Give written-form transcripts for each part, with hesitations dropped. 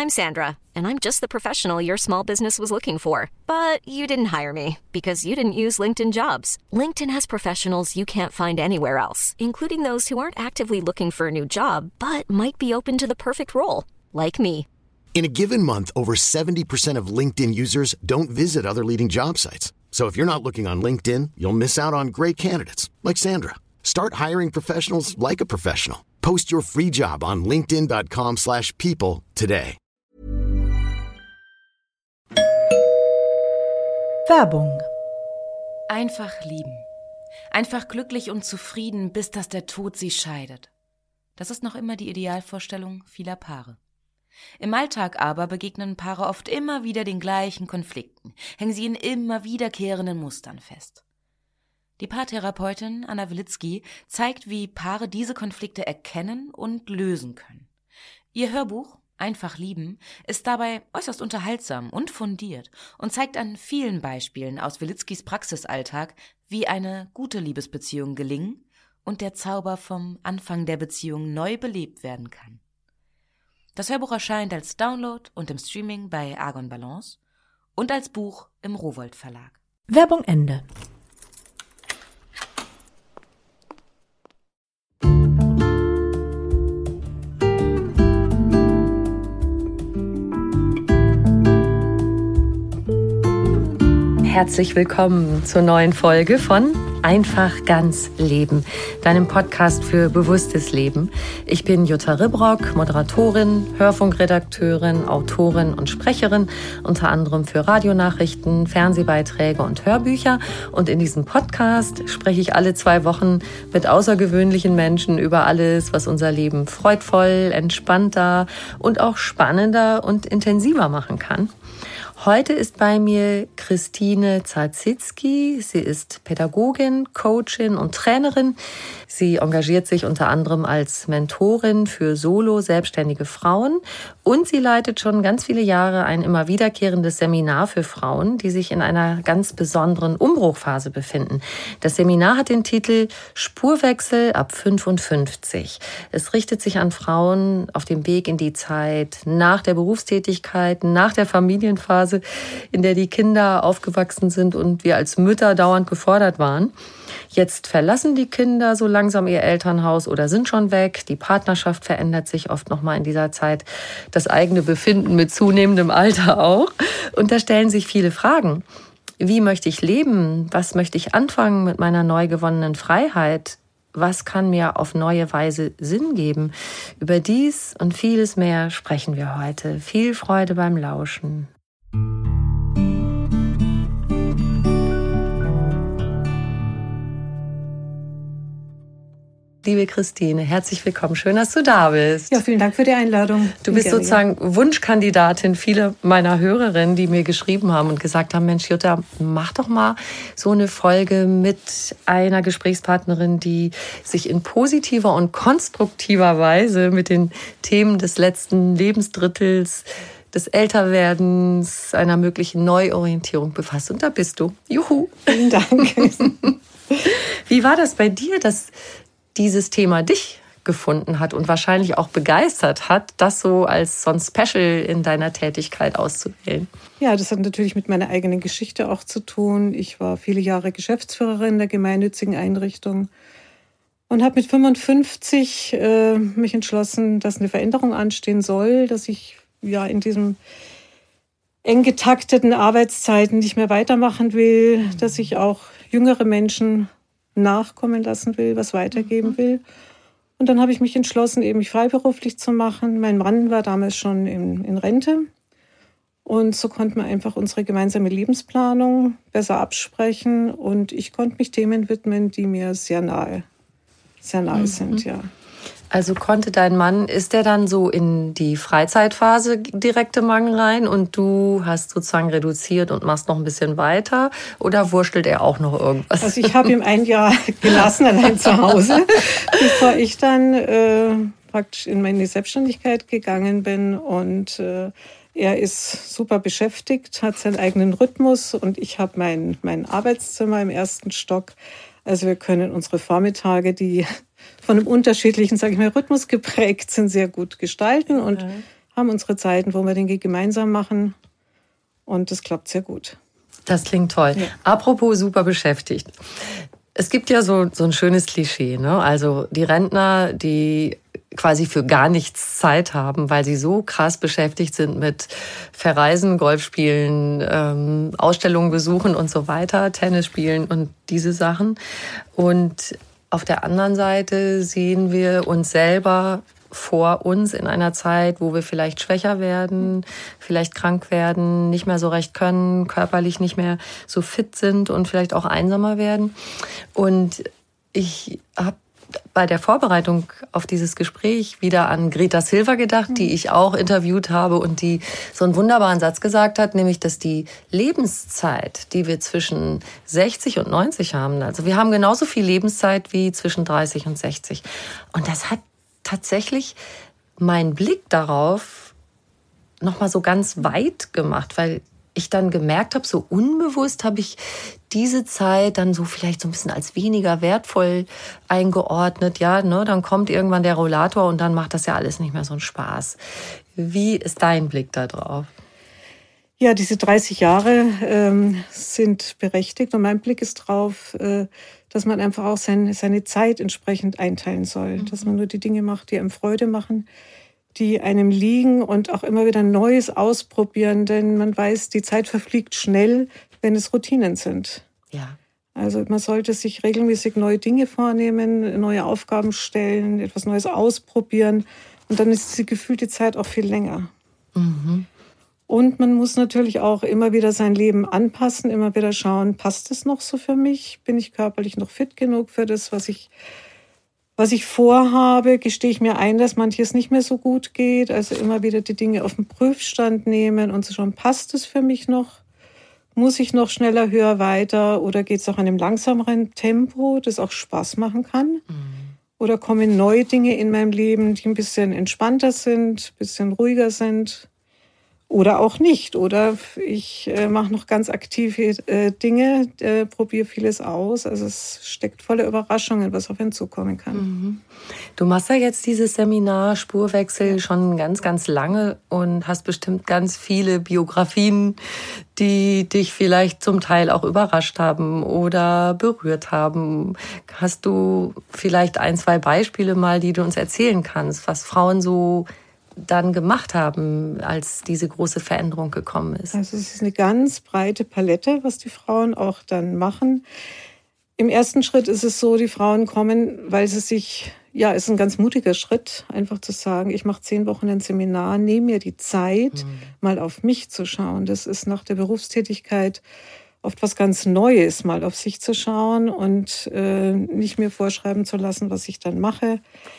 I'm Sandra, and I'm just the professional your small business was looking for. But you didn't hire me because you didn't use LinkedIn Jobs. LinkedIn has professionals you can't find anywhere else, including those who aren't actively looking for a new job, but might be open to the perfect role, like me. In a given month, over 70% of LinkedIn users don't visit other leading job sites. So if you're not looking on LinkedIn, you'll miss out on great candidates like Sandra. Start hiring professionals like a professional. Post your free job on linkedin.com/people today. Werbung. Einfach lieben. Einfach glücklich und zufrieden, bis dass der Tod sie scheidet. Das ist noch immer die Idealvorstellung vieler Paare. Im Alltag aber begegnen Paare oft immer wieder den gleichen Konflikten, hängen sie in immer wiederkehrenden Mustern fest. Die Paartherapeutin Anna Wilitzki zeigt, wie Paare diese Konflikte erkennen und lösen können. Ihr Hörbuch Einfach lieben ist dabei äußerst unterhaltsam und fundiert und zeigt an vielen Beispielen aus Wilitzkis Praxisalltag, wie eine gute Liebesbeziehung gelingen und der Zauber vom Anfang der Beziehung neu belebt werden kann. Das Hörbuch erscheint als Download und im Streaming bei Argon Balance und als Buch im Rowohlt Verlag. Werbung Ende. Herzlich willkommen zur neuen Folge von Einfach ganz leben, deinem Podcast für bewusstes Leben. Ich bin Jutta Ribrock, Moderatorin, Hörfunkredakteurin, Autorin und Sprecherin, unter anderem für Radionachrichten, Fernsehbeiträge und Hörbücher. Und in diesem Podcast spreche ich alle 2 Wochen mit außergewöhnlichen Menschen über alles, was unser Leben freudvoll, entspannter und auch spannender und intensiver machen kann. Heute ist bei mir Christine Zarzycki. Sie ist Pädagogin, Coachin und Trainerin. Sie engagiert sich unter anderem als Mentorin für solo-selbstständige Frauen und sie leitet schon ganz viele Jahre ein immer wiederkehrendes Seminar für Frauen, die sich in einer ganz besonderen Umbruchphase befinden. Das Seminar hat den Titel Spurwechsel ab 55. Es richtet sich an Frauen auf dem Weg in die Zeit nach der Berufstätigkeit, nach der Familienphase, in der die Kinder aufgewachsen sind und wir als Mütter dauernd gefordert waren. Jetzt verlassen die Kinder so langsam ihr Elternhaus oder sind schon weg. Die Partnerschaft verändert sich oft nochmal in dieser Zeit. Das eigene Befinden mit zunehmendem Alter auch. Und da stellen sich viele Fragen. Wie möchte ich leben? Was möchte ich anfangen mit meiner neu gewonnenen Freiheit? Was kann mir auf neue Weise Sinn geben? Über dies und vieles mehr sprechen wir heute. Viel Freude beim Lauschen. Liebe Christine, herzlich willkommen. Schön, dass du da bist. Ja, vielen Dank für die Einladung. Du bist sozusagen Wunschkandidatin vieler meiner Hörerinnen, die mir geschrieben haben und gesagt haben, Mensch Jutta, mach doch mal so eine Folge mit einer Gesprächspartnerin, die sich in positiver und konstruktiver Weise mit den Themen des letzten Lebensdrittels, des Älterwerdens, einer möglichen Neuorientierung befasst. Und da bist du. Juhu. Vielen Dank. Wie war das bei dir, dass dieses Thema dich gefunden hat und wahrscheinlich auch begeistert hat, das so als so ein Special in deiner Tätigkeit auszuwählen? Ja, das hat natürlich mit meiner eigenen Geschichte auch zu tun. Ich war viele Jahre Geschäftsführerin der gemeinnützigen Einrichtung und habe mit 55 mich entschlossen, dass eine Veränderung anstehen soll, dass ich ja in diesem eng getakteten Arbeitszeiten nicht mehr weitermachen will, dass ich auch jüngere Menschen nachkommen lassen will, was weitergeben will. Und dann habe ich mich entschlossen, eben mich freiberuflich zu machen. Mein Mann war damals schon in Rente. Und so konnten wir einfach unsere gemeinsame Lebensplanung besser absprechen. Und ich konnte mich Themen widmen, die mir sehr nahe sind, ja. Also konnte dein Mann, ist der dann so in die Freizeitphase direkt im Mangel rein und du hast sozusagen reduziert und machst noch ein bisschen weiter oder wurschtelt er auch noch irgendwas? Also ich habe ihm ein Jahr gelassen, allein zu Hause, bevor ich dann praktisch in meine Selbstständigkeit gegangen bin und er ist super beschäftigt, hat seinen eigenen Rhythmus und ich habe mein Arbeitszimmer im 1. Stock. Also wir können unsere Vormittage, die von einem unterschiedlichen, sage ich mal, Rhythmus geprägt sind, sehr gut gestalten und haben unsere Zeiten, wo wir Dinge gemeinsam machen. Und das klappt sehr gut. Das klingt toll. Ja. Apropos super beschäftigt. Es gibt ja so ein schönes Klischee, ne? Also die Rentner, die quasi für gar nichts Zeit haben, weil sie so krass beschäftigt sind mit Verreisen, Golfspielen, Ausstellungen besuchen und so weiter, Tennis spielen und diese Sachen. Und auf der anderen Seite sehen wir uns selber vor uns in einer Zeit, wo wir vielleicht schwächer werden, vielleicht krank werden, nicht mehr so recht können, körperlich nicht mehr so fit sind und vielleicht auch einsamer werden. Und ich habe bei der Vorbereitung auf dieses Gespräch wieder an Greta Silver gedacht, die ich auch interviewt habe und die so einen wunderbaren Satz gesagt hat, nämlich, dass die Lebenszeit, die wir zwischen 60 und 90 haben, also wir haben genauso viel Lebenszeit wie zwischen 30 und 60. Und das hat tatsächlich meinen Blick darauf nochmal so ganz weit gemacht, weil ich dann gemerkt habe, so unbewusst habe ich diese Zeit dann so vielleicht so ein bisschen als weniger wertvoll eingeordnet. Ja, ne, dann kommt irgendwann der Rollator und dann macht das ja alles nicht mehr so einen Spaß. Wie ist dein Blick da drauf? Ja, diese 30 Jahre sind berechtigt und mein Blick ist drauf, dass man einfach auch seine Zeit entsprechend einteilen soll. Dass man nur die Dinge macht, die einem Freude machen, die einem liegen und auch immer wieder Neues ausprobieren. Denn man weiß, die Zeit verfliegt schnell, wenn es Routinen sind. Ja. Also man sollte sich regelmäßig neue Dinge vornehmen, neue Aufgaben stellen, etwas Neues ausprobieren. Und dann ist die gefühlte Zeit auch viel länger. Mhm. Und man muss natürlich auch immer wieder sein Leben anpassen, immer wieder schauen, passt es noch so für mich? Bin ich körperlich noch fit genug für das, was ich vorhabe? Gestehe ich mir ein, dass manches nicht mehr so gut geht? Also immer wieder die Dinge auf den Prüfstand nehmen und zu schauen, passt es für mich noch? Muss ich noch schneller, höher, weiter? Oder geht es auch an einem langsameren Tempo, das auch Spaß machen kann? Oder kommen neue Dinge in meinem Leben, die ein bisschen entspannter sind, ein bisschen ruhiger sind? Oder auch nicht. Oder ich mache noch ganz aktive Dinge, probiere vieles aus. Also es steckt voller Überraschungen, was auf einen zukommen kann. Mhm. Du machst ja jetzt dieses Seminar Spurwechsel schon ganz, ganz lange und hast bestimmt ganz viele Biografien, die dich vielleicht zum Teil auch überrascht haben oder berührt haben. Hast du vielleicht 1, 2 Beispiele mal, die du uns erzählen kannst, was Frauen so dann gemacht haben, als diese große Veränderung gekommen ist? Also es ist eine ganz breite Palette, was die Frauen auch dann machen. Im ersten Schritt ist es so, die Frauen kommen, weil sie sich, ja, ist ein ganz mutiger Schritt, einfach zu sagen, ich mache 10 Wochen ein Seminar, nehme mir die Zeit, mal auf mich zu schauen. Das ist nach der Berufstätigkeit oft was ganz Neues, mal auf sich zu schauen und nicht mir vorschreiben zu lassen, was ich dann mache.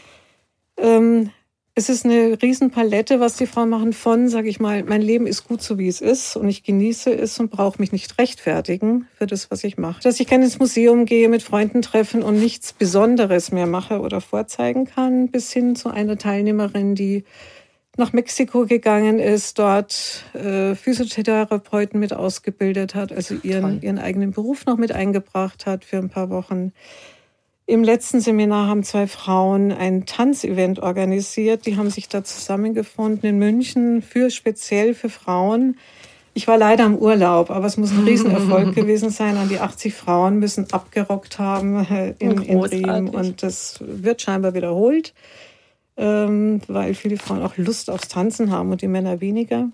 Es ist eine Riesenpalette, was die Frauen machen von, sage ich mal, mein Leben ist gut so, wie es ist und ich genieße es und brauche mich nicht rechtfertigen für das, was ich mache. Dass ich gerne ins Museum gehe, mit Freunden treffen und nichts Besonderes mehr mache oder vorzeigen kann, bis hin zu einer Teilnehmerin, die nach Mexiko gegangen ist, dort Physiotherapeuten mit ausgebildet hat, also ihren eigenen Beruf noch mit eingebracht hat für ein paar Wochen. Im letzten Seminar haben 2 Frauen ein Tanzevent organisiert. Die haben sich da zusammengefunden in München speziell für Frauen. Ich war leider im Urlaub, aber es muss ein Riesenerfolg gewesen sein. An die 80 Frauen müssen abgerockt haben in Riem. Und das wird scheinbar wiederholt, weil viele Frauen auch Lust aufs Tanzen haben und die Männer weniger.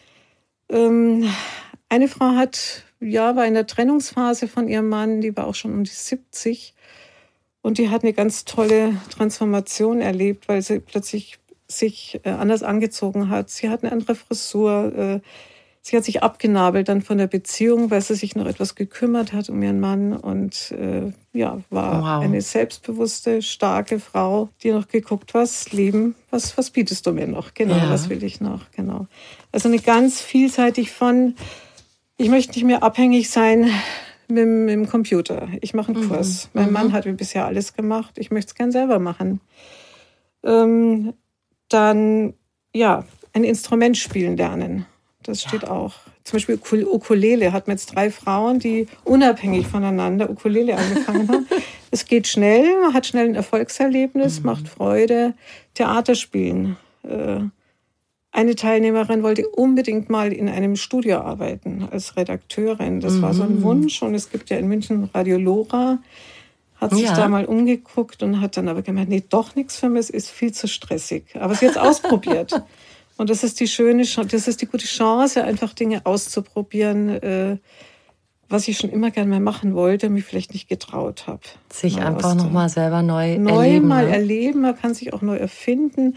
Eine Frau war in der Trennungsphase von ihrem Mann, die war auch schon um die 70. Und die hat eine ganz tolle Transformation erlebt, weil sie plötzlich sich anders angezogen hat. Sie hat eine andere Frisur. Sie hat sich abgenabelt dann von der Beziehung, weil sie sich noch etwas gekümmert hat um ihren Mann. Und war eine selbstbewusste, starke Frau, die noch geguckt, was bietest du mir noch? Genau, was will ich noch? Genau. Also eine ganz vielseitig von, ich möchte nicht mehr abhängig sein mit dem Computer. Ich mache einen Kurs. Mein Mann hat wie bisher alles gemacht. Ich möchte es gern selber machen. Dann, ein Instrument spielen lernen. Das steht auch. Zum Beispiel Ukulele hatten wir jetzt 3 Frauen, die unabhängig voneinander Ukulele angefangen haben. Es geht schnell, man hat schnell ein Erfolgserlebnis, macht Freude. Theater spielen. Eine Teilnehmerin wollte unbedingt mal in einem Studio arbeiten als Redakteurin. Das war so ein Wunsch. Und es gibt ja in München Radio Lora, hat sich da mal umgeguckt und hat dann aber gemeint, nee, doch nichts für mich, es ist viel zu stressig. Aber sie hat es ausprobiert. Und das ist die gute Chance, einfach Dinge auszuprobieren, was ich schon immer gerne mal machen wollte, mich vielleicht nicht getraut habe. Sich einfach nochmal selber neu erleben. Erleben, man kann sich auch neu erfinden.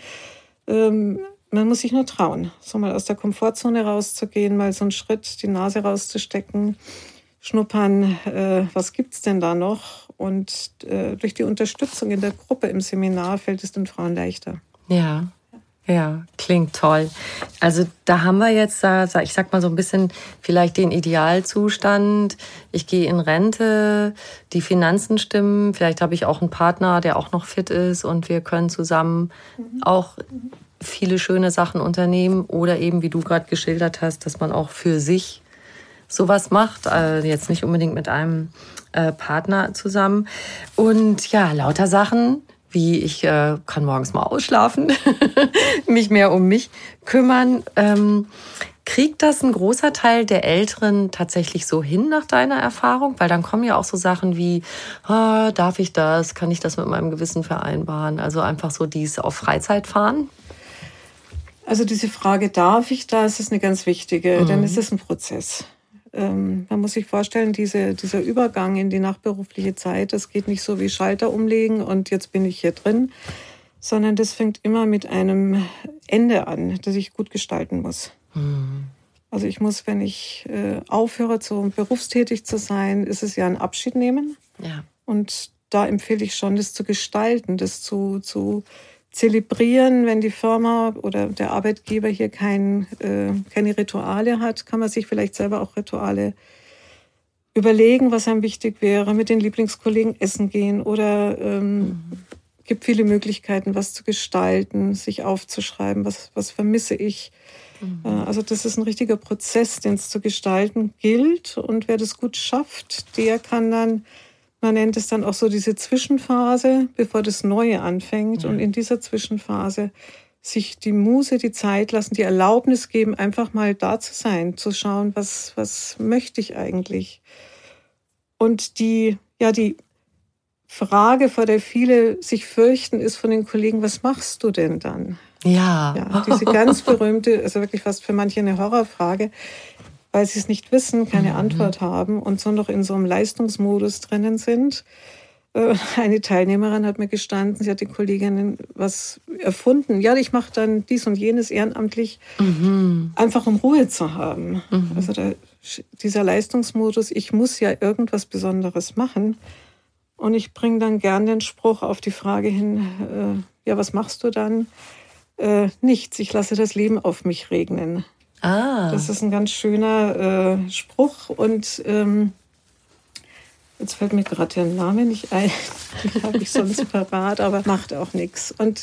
Man muss sich nur trauen, so mal aus der Komfortzone rauszugehen, mal so einen Schritt, die Nase rauszustecken, schnuppern, was gibt's denn da noch? Und durch die Unterstützung in der Gruppe im Seminar fällt es den Frauen leichter. Ja, klingt toll. Also da haben wir jetzt, ich sag mal so ein bisschen vielleicht den Idealzustand. Ich gehe in Rente, die Finanzen stimmen, vielleicht habe ich auch einen Partner, der auch noch fit ist und wir können zusammen auch viele schöne Sachen unternehmen oder eben, wie du gerade geschildert hast, dass man auch für sich sowas macht, jetzt nicht unbedingt mit einem Partner zusammen. Und ja, lauter Sachen, wie ich kann morgens mal ausschlafen, mich mehr um mich kümmern. Kriegt das ein großer Teil der Älteren tatsächlich so hin nach deiner Erfahrung? Weil dann kommen ja auch so Sachen wie, darf ich das, kann ich das mit meinem Gewissen vereinbaren? Also einfach so dies auf Freizeit fahren? Also diese Frage, darf ich das, ist eine ganz wichtige, denn es ist ein Prozess. Man muss sich vorstellen, dieser Übergang in die nachberufliche Zeit, das geht nicht so wie Schalter umlegen und jetzt bin ich hier drin, sondern das fängt immer mit einem Ende an, das ich gut gestalten muss. Also ich muss, wenn ich aufhöre, berufstätig zu sein, ist es ja ein Abschied nehmen. Ja. Und da empfehle ich schon, das zu gestalten, das zu zelebrieren. Wenn die Firma oder der Arbeitgeber hier keine Rituale hat, kann man sich vielleicht selber auch Rituale überlegen, was einem wichtig wäre, mit den Lieblingskollegen essen gehen oder gibt viele Möglichkeiten, was zu gestalten, sich aufzuschreiben, was vermisse ich. Also das ist ein richtiger Prozess, den es zu gestalten gilt. Und wer das gut schafft, der kann dann, man nennt es dann auch so diese Zwischenphase, bevor das Neue anfängt. Und in dieser Zwischenphase sich die Muse, die Zeit lassen, die Erlaubnis geben, einfach mal da zu sein, zu schauen, was möchte ich eigentlich. Und die Frage, vor der viele sich fürchten, ist von den Kollegen, was machst du denn dann? Ja, diese ganz berühmte, also wirklich fast für manche eine Horrorfrage, weil sie es nicht wissen, keine Antwort haben und so noch in so einem Leistungsmodus drinnen sind. Eine Teilnehmerin hat mir gestanden, sie hat den Kolleginnen was erfunden. Ja, ich mache dann dies und jenes ehrenamtlich, einfach um Ruhe zu haben. Also dieser Leistungsmodus, ich muss ja irgendwas Besonderes machen. Und ich bringe dann gern den Spruch auf die Frage hin, ja, was machst du dann? Nichts, ich lasse das Leben auf mich regnen. Das ist ein ganz schöner Spruch und jetzt fällt mir gerade der Name nicht ein, den habe ich sonst parat, aber macht auch nichts. Und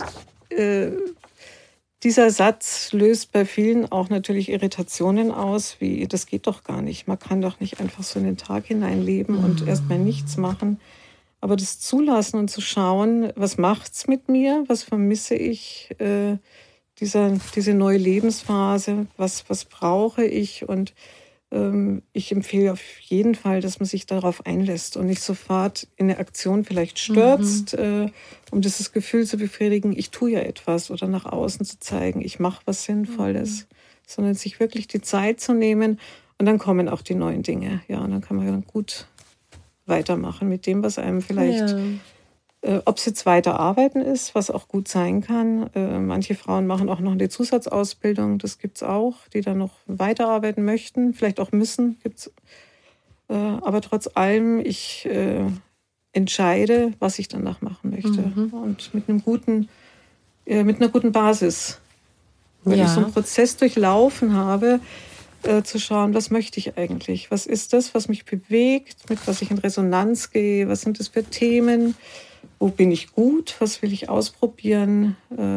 dieser Satz löst bei vielen auch natürlich Irritationen aus, wie das geht doch gar nicht. Man kann doch nicht einfach so in den Tag hineinleben und erstmal nichts machen. Aber das zulassen und zu schauen, was macht's mit mir, was vermisse ich, diese neue Lebensphase, was brauche ich? Und ich empfehle auf jeden Fall, dass man sich darauf einlässt und nicht sofort in eine Aktion vielleicht stürzt, um dieses Gefühl zu befriedigen, ich tue ja etwas oder nach außen zu zeigen, ich mache was Sinnvolles, sondern sich wirklich die Zeit zu nehmen und dann kommen auch die neuen Dinge. Ja, und dann kann man dann gut weitermachen mit dem, was einem vielleicht, ob es jetzt weiter arbeiten ist, was auch gut sein kann. Manche Frauen machen auch noch eine Zusatzausbildung, das gibt es auch, die dann noch weiterarbeiten möchten, vielleicht auch müssen, gibt's. Aber trotz allem, ich entscheide, was ich danach machen möchte. Und mit einer guten Basis. Wenn ich so einen Prozess durchlaufen habe, zu schauen, was möchte ich eigentlich? Was ist das, was mich bewegt, mit was ich in Resonanz gehe? Was sind das für Themen? Wo bin ich gut? Was will ich ausprobieren?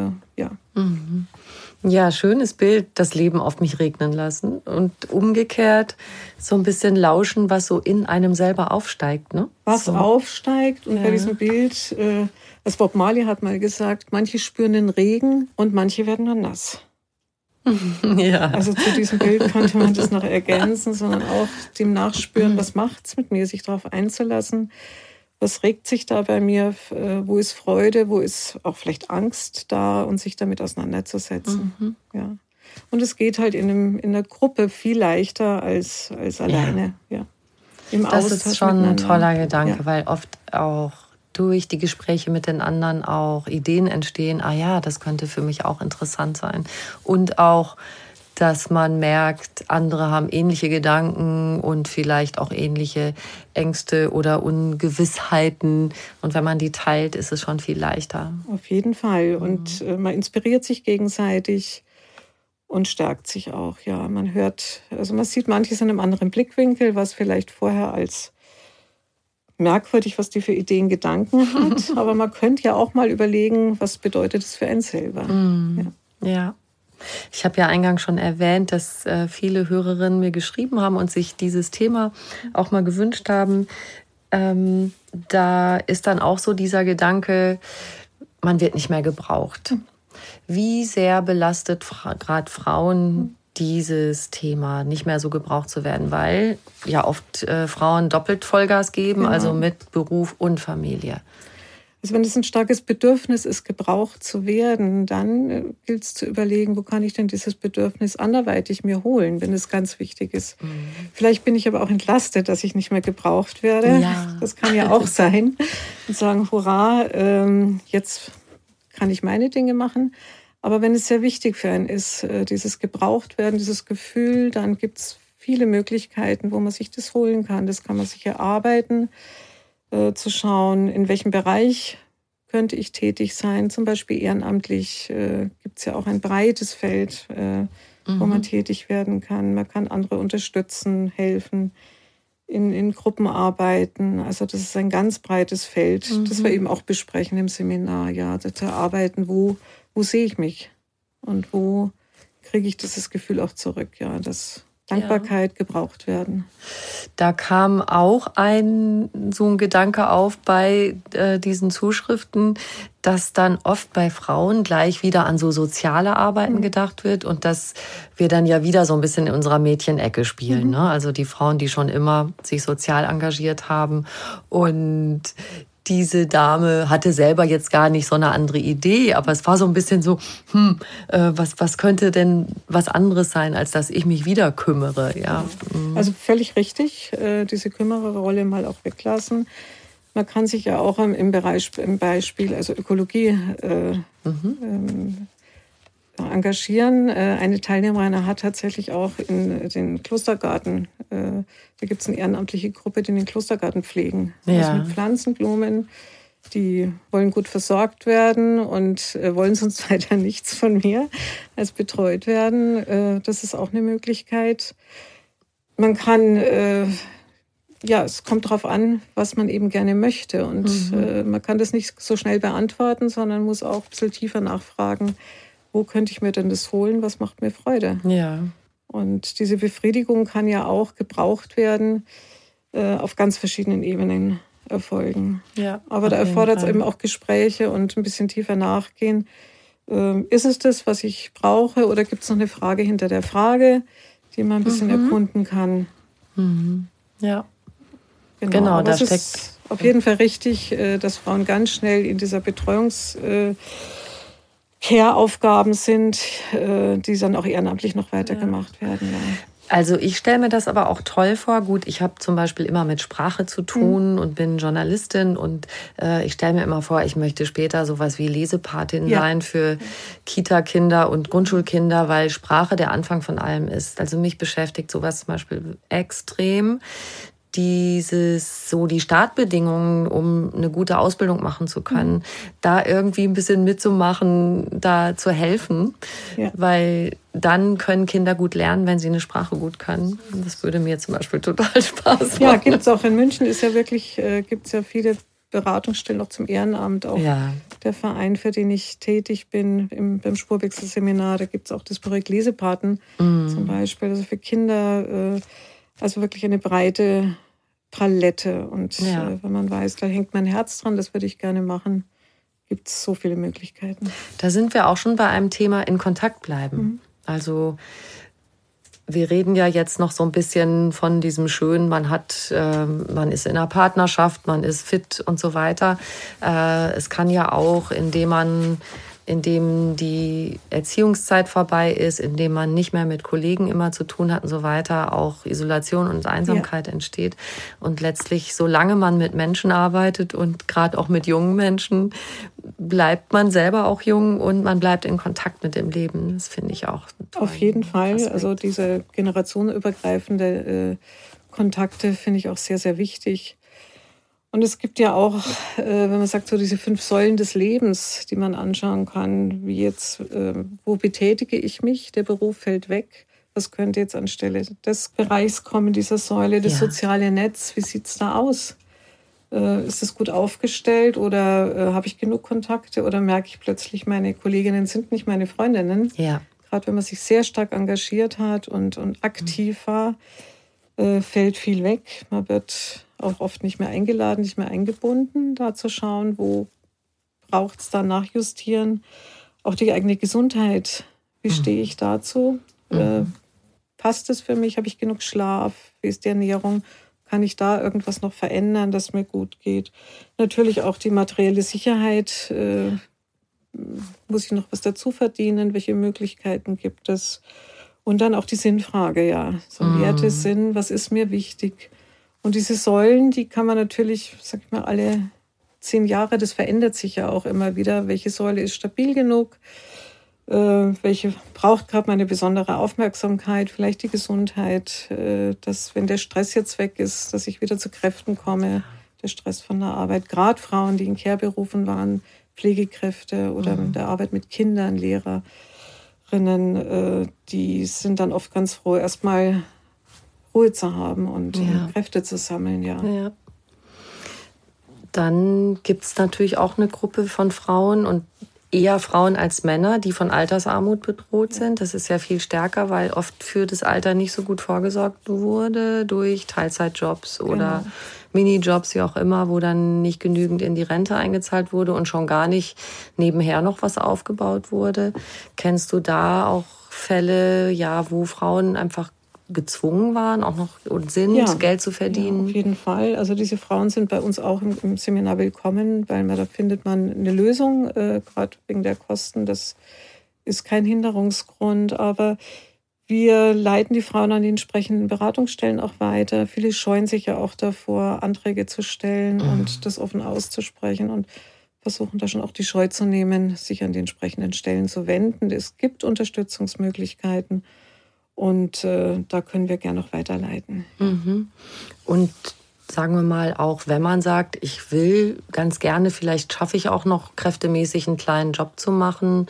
Ja, schönes Bild, das Leben auf mich regnen lassen. Und umgekehrt so ein bisschen lauschen, was so in einem selber aufsteigt. Ne? Was aufsteigt. Und bei diesem Bild, das Bob Marley hat mal gesagt, manche spüren den Regen und manche werden nur nass. Ja. Also zu diesem Bild könnte man das noch ergänzen, sondern auch dem nachspüren, was macht es mit mir, sich darauf einzulassen. Was regt sich da bei mir? Wo ist Freude? Wo ist auch vielleicht Angst da? Und sich damit auseinanderzusetzen. Ja. Und es geht halt in einer Gruppe viel leichter als alleine. Ja. Im das ist schon ein toller Gedanke, weil oft auch durch die Gespräche mit den anderen auch Ideen entstehen. Ah ja, das könnte für mich auch interessant sein. Und auch, dass man merkt, andere haben ähnliche Gedanken und vielleicht auch ähnliche Ängste oder Ungewissheiten. Und wenn man die teilt, ist es schon viel leichter. Auf jeden Fall. Und man inspiriert sich gegenseitig und stärkt sich auch. Ja, man sieht manches in einem anderen Blickwinkel, was vielleicht vorher als merkwürdig, was die für Ideen, Gedanken hat. Aber man könnte ja auch mal überlegen, was bedeutet es für einen selber. Ja. Ich habe ja eingangs schon erwähnt, dass viele Hörerinnen mir geschrieben haben und sich dieses Thema auch mal gewünscht haben. Da ist dann auch so dieser Gedanke, man wird nicht mehr gebraucht. Wie sehr belastet gerade Frauen dieses Thema, nicht mehr so gebraucht zu werden, weil ja oft Frauen doppelt Vollgas geben, also mit Beruf und Familie. Also wenn es ein starkes Bedürfnis ist, gebraucht zu werden, dann gilt es zu überlegen, wo kann ich denn dieses Bedürfnis anderweitig mir holen, wenn es ganz wichtig ist. Vielleicht bin ich aber auch entlastet, dass ich nicht mehr gebraucht werde. Ja. Das kann ja auch sein. Und sagen, hurra, jetzt kann ich meine Dinge machen. Aber wenn es sehr wichtig für einen ist, dieses Gebrauchtwerden, dieses Gefühl, dann gibt es viele Möglichkeiten, wo man sich das holen kann. Das kann man sich erarbeiten, zu schauen, in welchem Bereich könnte ich tätig sein. Zum Beispiel ehrenamtlich gibt es ja auch ein breites Feld, wo man tätig werden kann. Man kann andere unterstützen, helfen, in Gruppen arbeiten. Also das ist ein ganz breites Feld, das wir eben auch besprechen im Seminar. Ja, zu erarbeiten, wo sehe ich mich und wo kriege ich dieses Gefühl auch zurück, ja, dass Dankbarkeit gebraucht werden. Da kam auch so ein Gedanke auf bei diesen Zuschriften, dass dann oft bei Frauen gleich wieder an so soziale Arbeiten gedacht wird und dass wir dann ja wieder so ein bisschen in unserer Mädchenecke spielen. Ne? Also die Frauen, die schon immer sich sozial engagiert haben und diese Dame hatte selber jetzt gar nicht so eine andere Idee, aber es war so ein bisschen so, was könnte denn was anderes sein, als dass ich mich wieder kümmere? Ja. Also völlig richtig, diese Kümmererrolle mal auch weglassen. Man kann sich ja auch im Beispiel, also Ökologie, engagieren. Eine Teilnehmerin hat tatsächlich auch in den Klostergarten, da gibt es eine ehrenamtliche Gruppe, die den Klostergarten pflegen. Ja. Also mit Pflanzen, Blumen, die wollen gut versorgt werden und wollen sonst weiter nichts von mir als betreut werden. Das ist auch eine Möglichkeit. Man kann, es kommt darauf an, was man eben gerne möchte. Und man kann das nicht so schnell beantworten, sondern muss auch ein bisschen tiefer nachfragen, wo könnte ich mir denn das holen, was macht mir Freude? Ja. Und diese Befriedigung kann ja auch gebraucht werden, auf ganz verschiedenen Ebenen erfolgen. Ja, aber da erfordert es eben auch Gespräche und ein bisschen tiefer nachgehen. Ist es das, was ich brauche, oder gibt es noch eine Frage hinter der Frage, die man ein bisschen erkunden kann? Ja, genau da steckt. Es ist auf jeden Fall richtig, dass Frauen ganz schnell in dieser Care-Aufgaben sind, die dann auch ehrenamtlich noch weitergemacht werden. Ja. Also ich stelle mir das aber auch toll vor. Gut, ich habe zum Beispiel immer mit Sprache zu tun und bin Journalistin und ich stelle mir immer vor, ich möchte später sowas wie Lesepatin sein für Kita-Kinder und Grundschulkinder, weil Sprache der Anfang von allem ist. Also mich beschäftigt sowas zum Beispiel extrem. Die Startbedingungen, um eine gute Ausbildung machen zu können, da irgendwie ein bisschen mitzumachen, da zu helfen, weil dann können Kinder gut lernen, wenn sie eine Sprache gut können. Das würde mir zum Beispiel total Spaß machen. Ja, gibt es auch in München, ist ja wirklich, gibt es ja viele Beratungsstellen auch zum Ehrenamt, auch der Verein, für den ich tätig bin, beim Spurwechselseminar, da gibt es auch das Projekt Lesepaten zum Beispiel, also für Kinder. Also wirklich eine breite Palette. Und wenn man weiß, da hängt mein Herz dran, das würde ich gerne machen, gibt es so viele Möglichkeiten. Da sind wir auch schon bei einem Thema in Kontakt bleiben. Also wir reden ja jetzt noch so ein bisschen von diesem Schönen, man ist in einer Partnerschaft, man ist fit und so weiter. Es kann ja auch, indem die Erziehungszeit vorbei ist, indem man nicht mehr mit Kollegen immer zu tun hat und so weiter, auch Isolation und Einsamkeit entsteht. Und letztlich, solange man mit Menschen arbeitet und gerade auch mit jungen Menschen, bleibt man selber auch jung und man bleibt in Kontakt mit dem Leben. Das finde ich auch toll. Auf jeden Fall. Aspekt. Also diese generationenübergreifende Kontakte finde ich auch sehr, sehr wichtig. Und es gibt ja auch, wenn man sagt, so diese 5 Säulen des Lebens, die man anschauen kann, wie jetzt, wo betätige ich mich, der Beruf fällt weg, was könnte jetzt anstelle des Bereichs kommen, dieser Säule, das soziale Netz, wie sieht es da aus? Ist es gut aufgestellt oder habe ich genug Kontakte oder merke ich plötzlich, meine Kolleginnen sind nicht meine Freundinnen? Ja. Gerade wenn man sich sehr stark engagiert hat und aktiv war, fällt viel weg. Man wird auch oft nicht mehr eingeladen, nicht mehr eingebunden, da zu schauen, wo braucht es da nachjustieren. Auch die eigene Gesundheit, wie stehe ich dazu? Passt es für mich? Habe ich genug Schlaf? Wie ist die Ernährung? Kann ich da irgendwas noch verändern, dass mir gut geht? Natürlich auch die materielle Sicherheit. Muss ich noch was dazu verdienen? Welche Möglichkeiten gibt es? Und dann auch die Sinnfrage, ja. So Werte, Sinn, was ist mir wichtig? Und diese Säulen, die kann man natürlich, sag ich mal, alle 10 Jahre, das verändert sich ja auch immer wieder. Welche Säule ist stabil genug? Welche braucht gerade meine besondere Aufmerksamkeit? Vielleicht die Gesundheit, dass, wenn der Stress jetzt weg ist, dass ich wieder zu Kräften komme. Der Stress von der Arbeit. Gerade Frauen, die in Care-Berufen waren, Pflegekräfte oder in der Arbeit mit Kindern, Lehrerinnen, die sind dann oft ganz froh, erstmal Ruhe zu haben und Kräfte zu sammeln, ja. Dann gibt es natürlich auch eine Gruppe von Frauen und eher Frauen als Männer, die von Altersarmut bedroht sind. Das ist ja viel stärker, weil oft für das Alter nicht so gut vorgesorgt wurde durch Teilzeitjobs oder Minijobs, wie auch immer, wo dann nicht genügend in die Rente eingezahlt wurde und schon gar nicht nebenher noch was aufgebaut wurde. Kennst du da auch Fälle, wo Frauen einfach gezwungen waren, auch noch und sind, Geld zu verdienen? Ja, auf jeden Fall. Also diese Frauen sind bei uns auch im Seminar willkommen, weil da findet man eine Lösung, gerade wegen der Kosten. Das ist kein Hinderungsgrund, aber wir leiten die Frauen an die entsprechenden Beratungsstellen auch weiter. Viele scheuen sich ja auch davor, Anträge zu stellen und das offen auszusprechen und versuchen da schon auch die Scheu zu nehmen, sich an die entsprechenden Stellen zu wenden. Es gibt Unterstützungsmöglichkeiten. Und da können wir gerne noch weiterleiten. Und sagen wir mal, auch wenn man sagt, ich will ganz gerne, vielleicht schaffe ich auch noch kräftemäßig einen kleinen Job zu machen.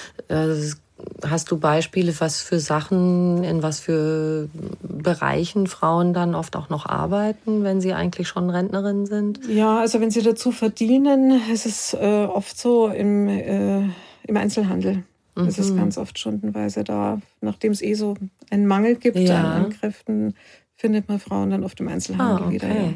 Hast du Beispiele, was für Sachen, in was für Bereichen Frauen dann oft auch noch arbeiten, wenn sie eigentlich schon Rentnerinnen sind? Ja, also wenn sie dazu verdienen, ist es oft so im Einzelhandel. Das ist ganz oft stundenweise da. Nachdem es so einen Mangel gibt an Kräften, findet man Frauen dann oft im Einzelhandel wieder. Ja.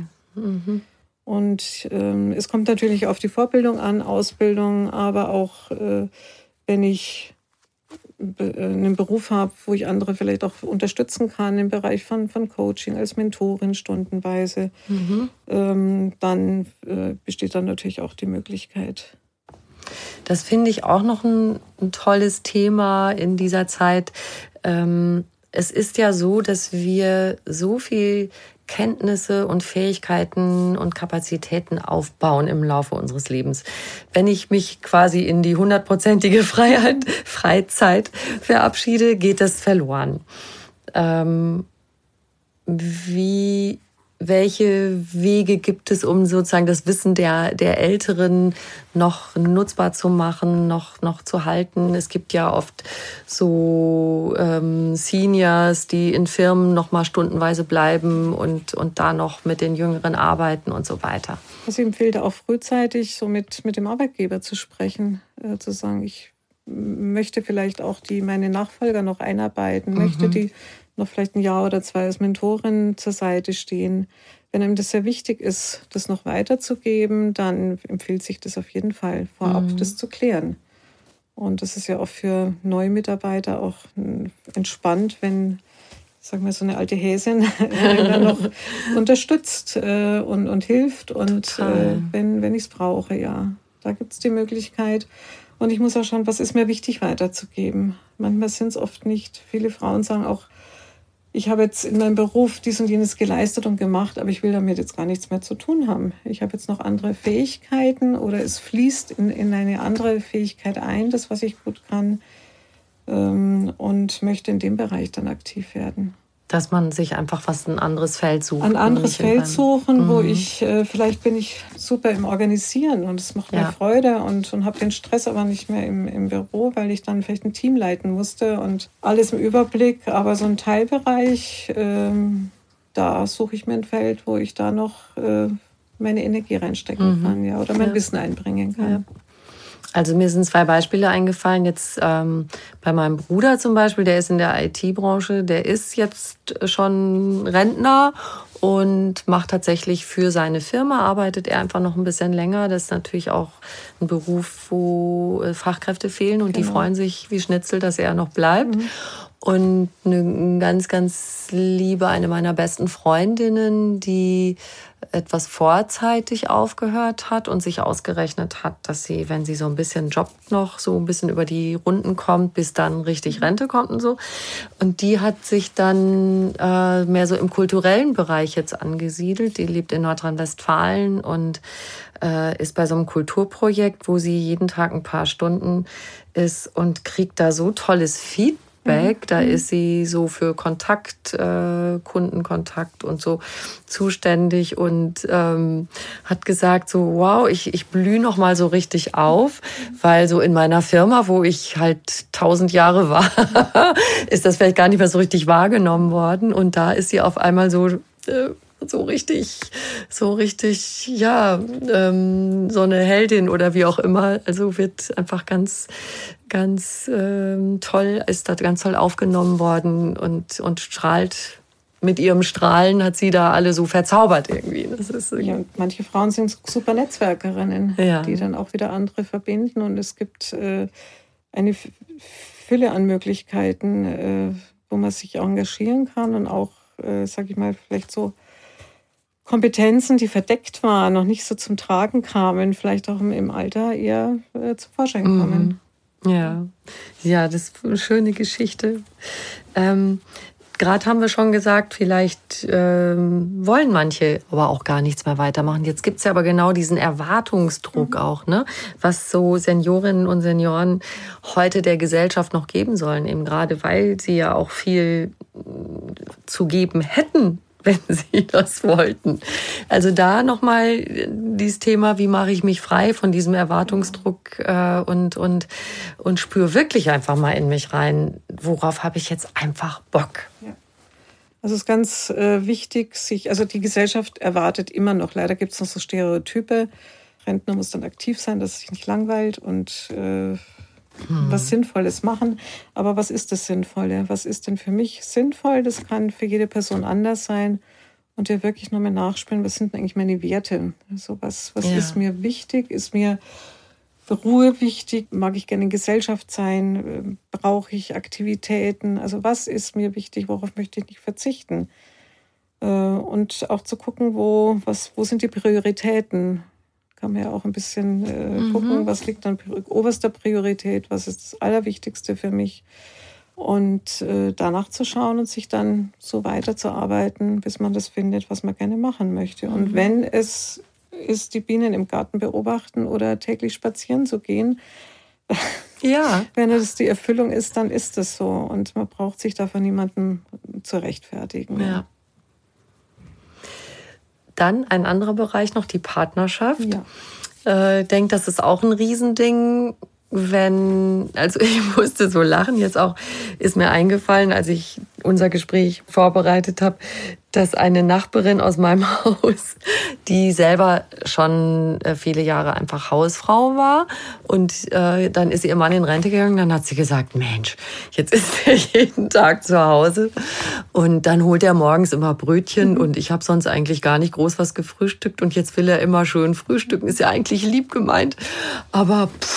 Und es kommt natürlich auf die Vorbildung an, Ausbildung, aber auch wenn ich einen Beruf habe, wo ich andere vielleicht auch unterstützen kann im Bereich von Coaching als Mentorin stundenweise, dann besteht dann natürlich auch die Möglichkeit. Das finde ich auch noch ein tolles Thema in dieser Zeit. Es ist ja so, dass wir so viel Kenntnisse und Fähigkeiten und Kapazitäten aufbauen im Laufe unseres Lebens. Wenn ich mich quasi in die 100%ige Freizeit verabschiede, geht das verloren. Welche Wege gibt es, um sozusagen das Wissen der Älteren noch nutzbar zu machen, noch zu halten? Es gibt ja oft so Seniors, die in Firmen noch mal stundenweise bleiben und da noch mit den Jüngeren arbeiten und so weiter. Also ich empfehle auch frühzeitig so mit dem Arbeitgeber zu sprechen, zu sagen, ich möchte vielleicht auch meine Nachfolger noch einarbeiten, möchte die noch vielleicht 1 Jahr oder 2 als Mentorin zur Seite stehen. Wenn einem das sehr wichtig ist, das noch weiterzugeben, dann empfiehlt sich das auf jeden Fall vorab, das zu klären. Und das ist ja auch für neue Mitarbeiter auch entspannt, wenn, sag mal, so eine alte Häsin dann noch unterstützt und hilft. Und wenn ich es brauche, ja, da gibt es die Möglichkeit. Und ich muss auch schauen, was ist mir wichtig weiterzugeben. Manchmal sind es oft nicht. Viele Frauen sagen auch, ich habe jetzt in meinem Beruf dies und jenes geleistet und gemacht, aber ich will damit jetzt gar nichts mehr zu tun haben. Ich habe jetzt noch andere Fähigkeiten oder es fließt in eine andere Fähigkeit ein, das, was ich gut kann, und möchte in dem Bereich dann aktiv werden. Dass man sich einfach ein anderes Feld sucht. Ein anderes Feld suchen, wo ich, vielleicht bin ich super im Organisieren und es macht mir Freude und habe den Stress aber nicht mehr im Büro, weil ich dann vielleicht ein Team leiten musste und alles im Überblick. Aber so ein Teilbereich, da suche ich mir ein Feld, wo ich da noch meine Energie reinstecken kann, ja, oder mein Wissen einbringen kann. Ja. Also mir sind 2 Beispiele eingefallen. Jetzt bei meinem Bruder zum Beispiel, der ist in der IT-Branche, der ist jetzt schon Rentner und macht tatsächlich für seine Firma, arbeitet er einfach noch ein bisschen länger. Das ist natürlich auch ein Beruf, wo Fachkräfte fehlen und die freuen sich wie Schnitzel, dass er noch bleibt. Und eine ganz, ganz liebe, eine meiner besten Freundinnen, die etwas vorzeitig aufgehört hat und sich ausgerechnet hat, dass sie, wenn sie so ein bisschen jobbt noch, so ein bisschen über die Runden kommt, bis dann richtig Rente kommt und so. Und die hat sich dann mehr so im kulturellen Bereich jetzt angesiedelt. Die lebt in Nordrhein-Westfalen und ist bei so einem Kulturprojekt, wo sie jeden Tag ein paar Stunden ist und kriegt da so tolles Feedback. Da ist sie so für Kontakt, Kundenkontakt und so zuständig und hat gesagt so, wow, ich blühe noch mal so richtig auf, weil so in meiner Firma, wo ich halt 1000 Jahre war, ist das vielleicht gar nicht mehr so richtig wahrgenommen worden und da ist sie auf einmal so richtig, ja, so eine Heldin oder wie auch immer. Also wird einfach ganz toll, ist da ganz toll aufgenommen worden und strahlt. Mit ihrem Strahlen hat sie da alle so verzaubert irgendwie. Das ist ja, und manche Frauen sind super Netzwerkerinnen, die dann auch wieder andere verbinden. Und es gibt eine Fülle an Möglichkeiten, wo man sich engagieren kann und auch, sag ich mal, vielleicht so Kompetenzen, die verdeckt waren, noch nicht so zum Tragen kamen, vielleicht auch im Alter eher zum Vorschein kommen. Ja, das ist eine schöne Geschichte. Gerade haben wir schon gesagt, vielleicht wollen manche aber auch gar nichts mehr weitermachen. Jetzt gibt es ja aber genau diesen Erwartungsdruck auch, ne? Was so Seniorinnen und Senioren heute der Gesellschaft noch geben sollen, eben gerade weil sie ja auch viel zu geben hätten, wenn sie das wollten. Also da nochmal dieses Thema, wie mache ich mich frei von diesem Erwartungsdruck und spüre wirklich einfach mal in mich rein, worauf habe ich jetzt einfach Bock. Ja. Also es ist ganz wichtig, also die Gesellschaft erwartet immer noch, leider gibt es noch so Stereotype, Rentner muss dann aktiv sein, dass es sich nicht langweilt und was Sinnvolles machen. Aber was ist das Sinnvolle? Was ist denn für mich sinnvoll? Das kann für jede Person anders sein. Und ja wirklich nochmal nachspüren, was sind denn eigentlich meine Werte? Also was ist mir wichtig? Ist mir Ruhe wichtig? Mag ich gerne in Gesellschaft sein? Brauche ich Aktivitäten? Also was ist mir wichtig? Worauf möchte ich nicht verzichten? Und auch zu gucken, wo sind die Prioritäten? Kann man ja auch ein bisschen gucken, was liegt an oberster Priorität, was ist das Allerwichtigste für mich und danach zu schauen und sich dann so weiterzuarbeiten, bis man das findet, was man gerne machen möchte. Und wenn es ist, die Bienen im Garten beobachten oder täglich spazieren zu gehen, wenn das die Erfüllung ist, dann ist das so und man braucht sich davon niemanden zu rechtfertigen. Ja. Dann ein anderer Bereich noch, die Partnerschaft. Ja. Denke, das ist auch ein Riesending. Also ich musste so lachen, jetzt auch ist mir eingefallen, als ich unser Gespräch vorbereitet habe, dass eine Nachbarin aus meinem Haus, die selber schon viele Jahre einfach Hausfrau war und dann ist ihr Mann in Rente gegangen, dann hat sie gesagt, Mensch, jetzt ist er jeden Tag zu Hause und dann holt er morgens immer Brötchen und ich habe sonst eigentlich gar nicht groß was gefrühstückt und jetzt will er immer schön frühstücken, ist ja eigentlich lieb gemeint, aber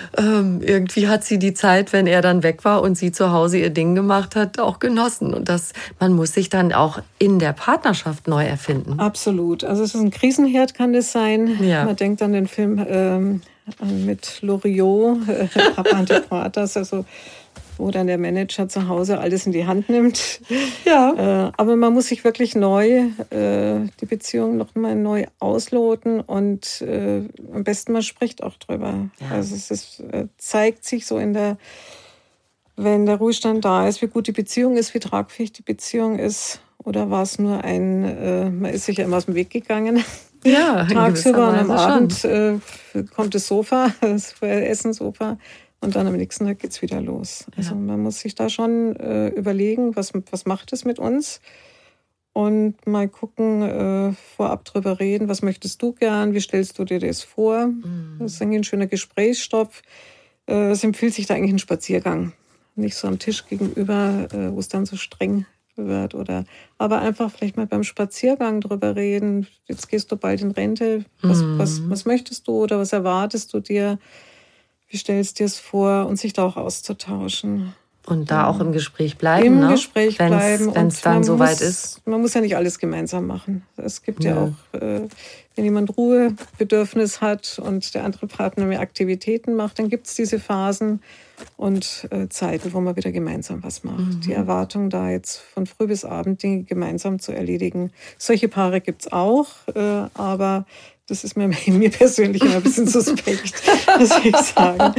irgendwie hat sie die Zeit, wenn er dann weg war und sie zu Hause ihr Ding gemacht hat, auch genossen. Und man muss sich dann auch in der Partnerschaft neu erfinden. Absolut. Also es ist ein Krisenherd, kann das sein. Ja. Man denkt an den Film mit Loriot, Papa Antiquatas, also wo dann der Manager zu Hause alles in die Hand nimmt. Ja. Aber man muss sich wirklich die Beziehung noch mal neu ausloten und am besten man spricht auch drüber. Ja. Also es zeigt sich so wenn der Ruhestand da ist, wie gut die Beziehung ist, wie tragfähig die Beziehung ist. Oder war es nur man ist sich ja immer aus dem Weg gegangen. Ja, tagsüber und am Abend kommt das Sofa, das Essenssofa. Und dann am nächsten Tag geht's wieder los. Also man muss sich da schon überlegen, was macht es mit uns? Und mal gucken, vorab drüber reden, was möchtest du gern, wie stellst du dir das vor? Das ist eigentlich ein schöner Gesprächsstoff. Es empfiehlt sich da eigentlich ein Spaziergang. Nicht so am Tisch gegenüber, wo es dann so streng wird. Aber einfach vielleicht mal beim Spaziergang drüber reden. Jetzt gehst du bald in Rente. Was möchtest du oder was erwartest du dir? Wie stellst du dir es vor? Und sich da auch auszutauschen. Und da auch im Gespräch bleiben, Im Gespräch bleiben. Wenn es dann soweit ist. Man muss ja nicht alles gemeinsam machen. Es gibt ja auch, wenn jemand Ruhebedürfnis hat und der andere Partner mehr Aktivitäten macht, dann gibt es diese Phasen und Zeiten, wo man wieder gemeinsam was macht. Die Erwartung, da jetzt von früh bis Abend Dinge gemeinsam zu erledigen. Solche Paare gibt es auch, aber das ist mir persönlich immer ein bisschen suspekt, muss ich sagen.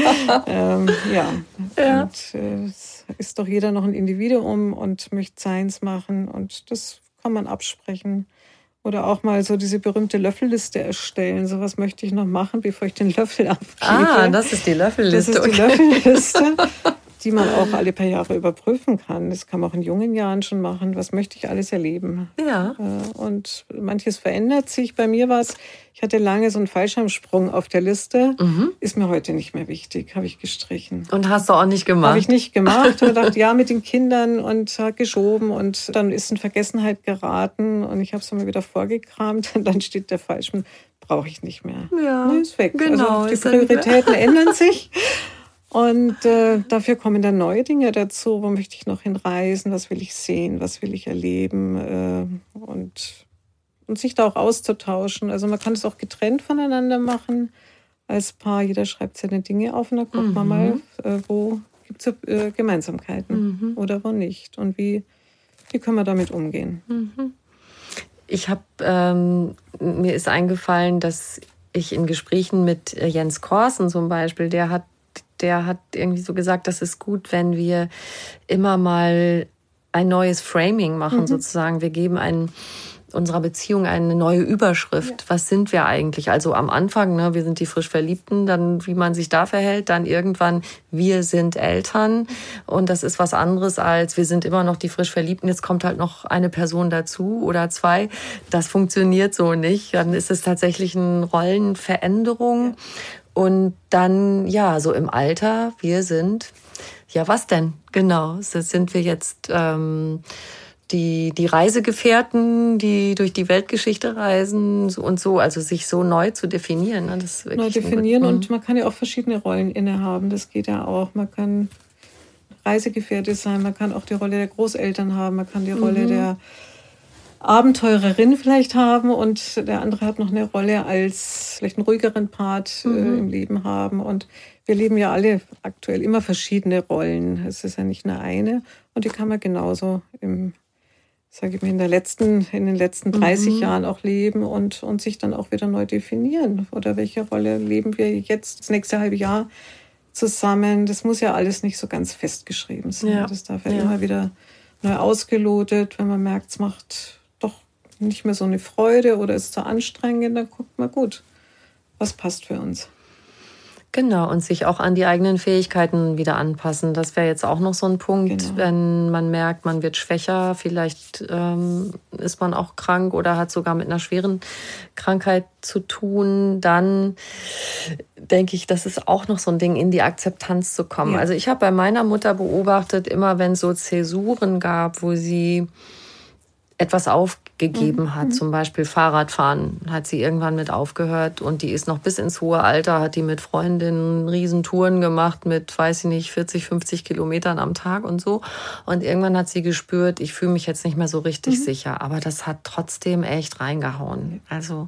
Und es ist doch jeder noch ein Individuum und möchte seins machen und das kann man absprechen. Oder auch mal so diese berühmte Löffelliste erstellen. So was möchte ich noch machen, bevor ich den Löffel abgebe. Das ist die Löffelliste. Das ist die Löffelliste, die man auch alle paar Jahre überprüfen kann. Das kann man auch in jungen Jahren schon machen. Was möchte ich alles erleben? Ja. Und manches verändert sich. Bei mir war es, ich hatte lange so einen Fallschirmsprung auf der Liste. Ist mir heute nicht mehr wichtig, habe ich gestrichen. Und hast du auch nicht gemacht? Habe ich nicht gemacht. Und dachte, ja, mit den Kindern und geschoben. Und dann ist in Vergessenheit geraten. Und ich habe es mir wieder vorgekramt. Und dann steht der Fallschirm, brauche ich nicht mehr. Ja, ist weg. genau. Also die Prioritäten ändern sich. Und dafür kommen dann neue Dinge dazu. Wo möchte ich noch hinreisen? Was will ich sehen? Was will ich erleben? Und sich da auch auszutauschen. Also man kann es auch getrennt voneinander machen als Paar. Jeder schreibt seine Dinge auf und dann guckt man mal, wo gibt es Gemeinsamkeiten oder wo nicht. Und wie können wir damit umgehen? Mir ist eingefallen, dass ich in Gesprächen mit Jens Korsen zum Beispiel, der hat irgendwie so gesagt, das ist gut, wenn wir immer mal ein neues Framing machen, sozusagen. Wir geben unserer Beziehung eine neue Überschrift. Ja. Was sind wir eigentlich? Also am Anfang, wir sind die frisch Verliebten, dann wie man sich da verhält, dann irgendwann, wir sind Eltern. Und das ist was anderes als, wir sind immer noch die frisch Verliebten, jetzt kommt halt noch eine Person dazu oder zwei. Das funktioniert so nicht. Dann ist es tatsächlich eine Rollenveränderung. Und dann, so im Alter, wir sind, was denn? Genau, das sind wir jetzt die Reisegefährten, die durch die Weltgeschichte reisen und so, also sich so neu zu definieren. Das ist wirklich neu definieren und man kann ja auch verschiedene Rollen innehaben, das geht ja auch. Man kann Reisegefährte sein, man kann auch die Rolle der Großeltern haben, man kann die Rolle der Abenteurerin vielleicht haben und der andere hat noch eine Rolle als vielleicht einen ruhigeren Part im Leben haben. Und wir leben ja alle aktuell immer verschiedene Rollen. Es ist ja nicht nur eine und die kann man genauso in den letzten 30 Jahren auch leben und sich dann auch wieder neu definieren. Oder welche Rolle leben wir jetzt das nächste halbe Jahr zusammen? Das muss ja alles nicht so ganz festgeschrieben sein. Ja. Das darf ja immer wieder neu ausgelotet, wenn man merkt, es macht doch nicht mehr so eine Freude oder ist zu anstrengend, dann guckt man, gut, was passt für uns. Genau, und sich auch an die eigenen Fähigkeiten wieder anpassen. Das wäre jetzt auch noch so ein Punkt, wenn man merkt, man wird schwächer, vielleicht ist man auch krank oder hat sogar mit einer schweren Krankheit zu tun, dann denke ich, das ist auch noch so ein Ding, in die Akzeptanz zu kommen. Ja. Also ich habe bei meiner Mutter beobachtet, immer wenn es so Zäsuren gab, wo sie etwas aufgegeben hat, zum Beispiel Fahrradfahren, hat sie irgendwann mit aufgehört und die ist noch bis ins hohe Alter, hat die mit Freundinnen Riesentouren gemacht mit, weiß ich nicht, 40, 50 Kilometern am Tag und so. Und irgendwann hat sie gespürt, ich fühle mich jetzt nicht mehr so richtig sicher, aber das hat trotzdem echt reingehauen. Also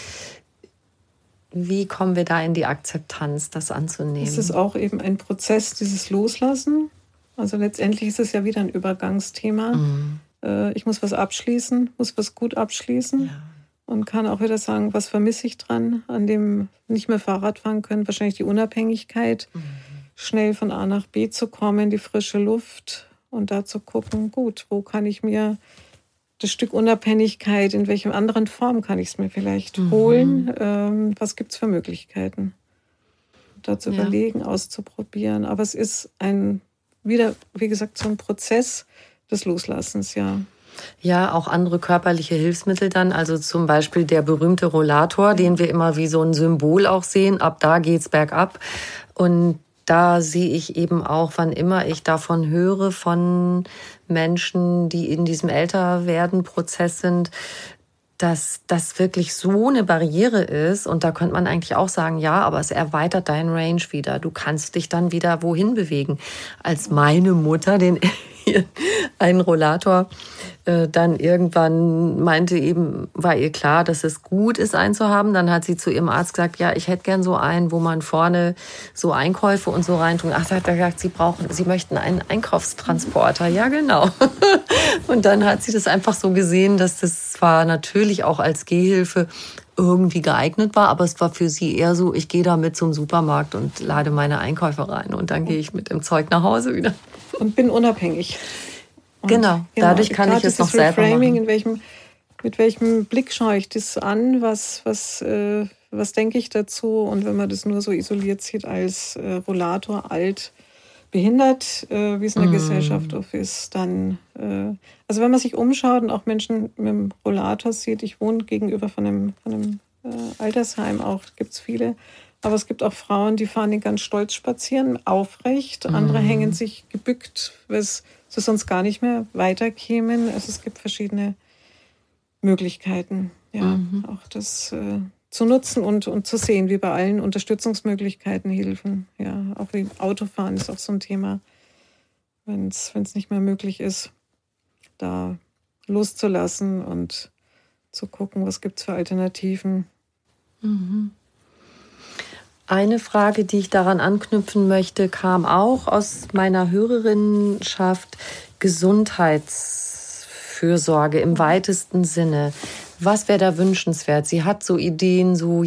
wie kommen wir da in die Akzeptanz, das anzunehmen? Es ist auch eben ein Prozess, dieses Loslassen. Also letztendlich ist es ja wieder ein Übergangsthema. Ich muss was abschließen, muss was gut abschließen und kann auch wieder sagen, was vermisse ich dran, an dem nicht mehr Fahrrad fahren können. Wahrscheinlich die Unabhängigkeit, schnell von A nach B zu kommen, die frische Luft und da zu gucken, gut, wo kann ich mir das Stück Unabhängigkeit, in welcher anderen Form kann ich es mir vielleicht holen? Was gibt es für Möglichkeiten? Da zu überlegen, auszuprobieren. Aber es ist wieder, wie gesagt, so ein Prozess des Loslassens, Ja, auch andere körperliche Hilfsmittel dann, also zum Beispiel der berühmte Rollator, den wir immer wie so ein Symbol auch sehen, ab da geht's bergab. Und da sehe ich eben auch, wann immer ich davon höre, von Menschen, die in diesem Älterwerden-Prozess sind, dass das wirklich so eine Barriere ist. Und da könnte man eigentlich auch sagen, ja, aber es erweitert deinen Range wieder. Du kannst dich dann wieder wohin bewegen. Als meine Mutter einen Rollator dann irgendwann meinte eben, war ihr klar, dass es gut ist, einen zu haben. Dann hat sie zu ihrem Arzt gesagt, ja, ich hätte gern so einen, wo man vorne so Einkäufe und so reintun. Ach, da hat er gesagt, sie möchten einen Einkaufstransporter. Ja, genau. Und dann hat sie das einfach so gesehen, dass das zwar natürlich auch als Gehhilfe irgendwie geeignet war, aber es war für sie eher so, ich gehe damit zum Supermarkt und lade meine Einkäufe rein und dann gehe ich mit dem Zeug nach Hause wieder. Und bin unabhängig. Und genau, dadurch kann ich es noch selber machen. Mit welchem Blick schaue ich das an, was denke ich dazu? Und wenn man das nur so isoliert sieht als Rollator, alt, behindert, wie es in der Gesellschaft oft ist, dann, also wenn man sich umschaut und auch Menschen mit dem Rollator sieht, ich wohne gegenüber von einem Altersheim auch, gibt es viele, aber es gibt auch Frauen, die fahren ganz stolz spazieren, aufrecht, andere hängen sich gebückt, weil sie sonst gar nicht mehr weiterkämen. Also es gibt verschiedene Möglichkeiten, auch das zu nutzen und zu sehen, wie bei allen Unterstützungsmöglichkeiten Hilfen. Ja, auch wie Autofahren ist auch so ein Thema, wenn es nicht mehr möglich ist, da loszulassen und zu gucken, was gibt es für Alternativen. Eine Frage, die ich daran anknüpfen möchte, kam auch aus meiner Hörerinnenschaft: Gesundheitsfürsorge im weitesten Sinne. Was wäre da wünschenswert? Sie hat so Ideen, so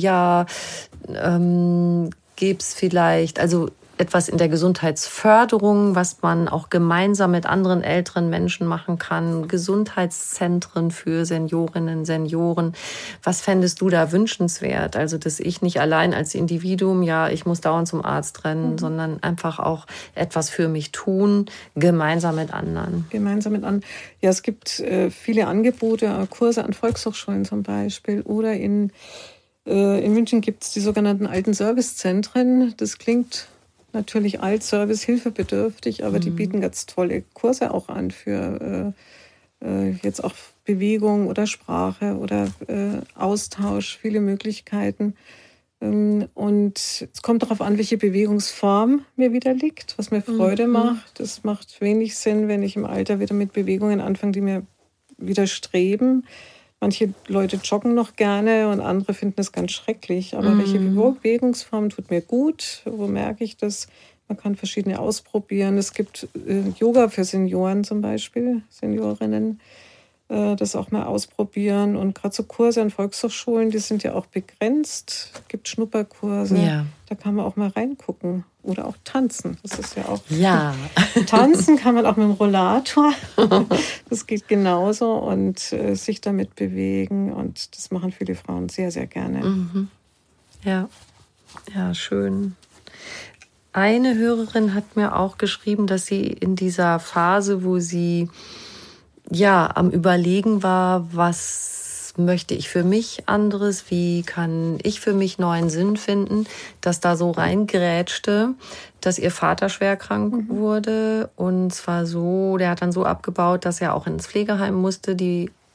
gäb's vielleicht, also etwas in der Gesundheitsförderung, was man auch gemeinsam mit anderen älteren Menschen machen kann, Gesundheitszentren für Seniorinnen, Senioren. Was fändest du da wünschenswert? Also, dass ich nicht allein als Individuum, ich muss dauernd zum Arzt rennen, sondern einfach auch etwas für mich tun, gemeinsam mit anderen. Gemeinsam mit anderen. Ja, es gibt viele Angebote, Kurse an Volkshochschulen zum Beispiel, oder in München gibt es die sogenannten alten Servicezentren. Das klingt natürlich Altservice, hilfebedürftig, aber die bieten ganz tolle Kurse auch an für jetzt auch Bewegung oder Sprache oder Austausch, viele Möglichkeiten. Und es kommt darauf an, welche Bewegungsform mir wieder liegt, was mir Freude macht. Es macht wenig Sinn, wenn ich im Alter wieder mit Bewegungen anfange, die mir widerstreben. Manche Leute joggen noch gerne und andere finden das ganz schrecklich. Aber welche Bewegungsform tut mir gut? Wo merke ich das? Man kann verschiedene ausprobieren. Es gibt Yoga für Senioren zum Beispiel, Seniorinnen. Das auch mal ausprobieren. Und gerade so Kurse an Volkshochschulen, die sind ja auch begrenzt. Es gibt Schnupperkurse. Ja. Da kann man auch mal reingucken. Oder auch tanzen. Das ist ja auch... Ja. Tanzen kann man auch mit dem Rollator. Das geht genauso. Und sich damit bewegen. Und das machen viele Frauen sehr, sehr gerne. Ja, schön. Eine Hörerin hat mir auch geschrieben, dass sie in dieser Phase, wo sie am Überlegen war, was möchte ich für mich anderes, wie kann ich für mich neuen Sinn finden, dass da so reingrätschte, dass ihr Vater schwer krank wurde und zwar so, der hat dann so abgebaut, dass er auch ins Pflegeheim musste. Die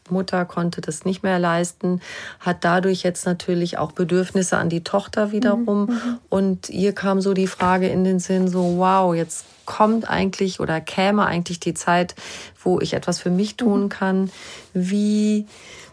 Mutter konnte das nicht mehr leisten, hat dadurch jetzt natürlich auch Bedürfnisse an die Tochter wiederum. Und ihr kam so die Frage in den Sinn, so wow, jetzt kommt eigentlich oder käme eigentlich die Zeit, wo ich etwas für mich tun kann. Wie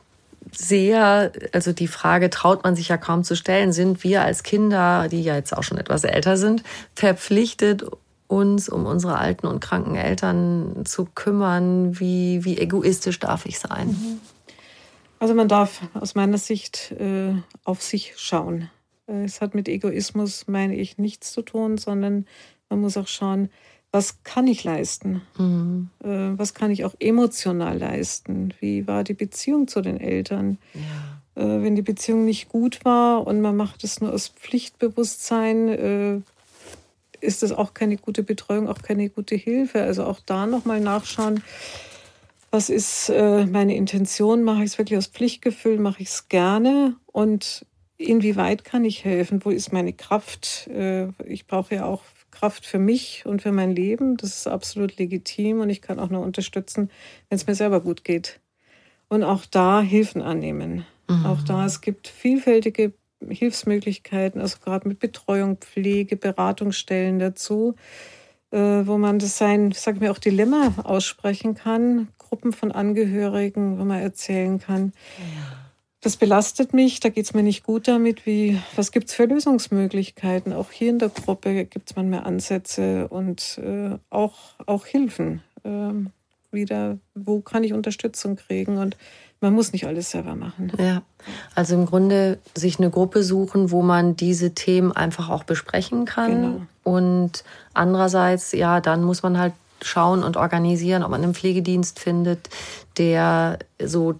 sehr, also die Frage traut man sich ja kaum zu stellen, sind wir als Kinder, die ja jetzt auch schon etwas älter sind, verpflichtet, uns um unsere alten und kranken Eltern zu kümmern? Wie egoistisch darf ich sein? Also man darf aus meiner Sicht auf sich schauen. Es hat mit Egoismus, meine ich, nichts zu tun, sondern man muss auch schauen, was kann ich leisten? Was kann ich auch emotional leisten? Wie war die Beziehung zu den Eltern? Ja. Wenn die Beziehung nicht gut war und man macht es nur aus Pflichtbewusstsein, ist das auch keine gute Betreuung, auch keine gute Hilfe. Also auch da nochmal nachschauen, was ist meine Intention? Mache ich es wirklich aus Pflichtgefühl? Mache ich es gerne? Und inwieweit kann ich helfen? Wo ist meine Kraft? Ich brauche ja auch Kraft für mich und für mein Leben. Das ist absolut legitim und ich kann auch nur unterstützen, wenn es mir selber gut geht. Und auch da Hilfen annehmen. Auch da, es gibt vielfältige Hilfsmöglichkeiten, also gerade mit Betreuung, Pflege, Beratungsstellen dazu, wo man das sein, sag ich mir, auch Dilemma aussprechen kann, Gruppen von Angehörigen, wo man erzählen kann, das belastet mich, da geht es mir nicht gut damit, was gibt es für Lösungsmöglichkeiten? Auch hier in der Gruppe gibt es manchmal Ansätze und auch Hilfen. Wieder, wo kann ich Unterstützung kriegen? Und man muss nicht alles selber machen. Ja, also im Grunde sich eine Gruppe suchen, wo man diese Themen einfach auch besprechen kann. Genau. Und andererseits, ja, dann muss man halt schauen und organisieren, ob man einen Pflegedienst findet, der so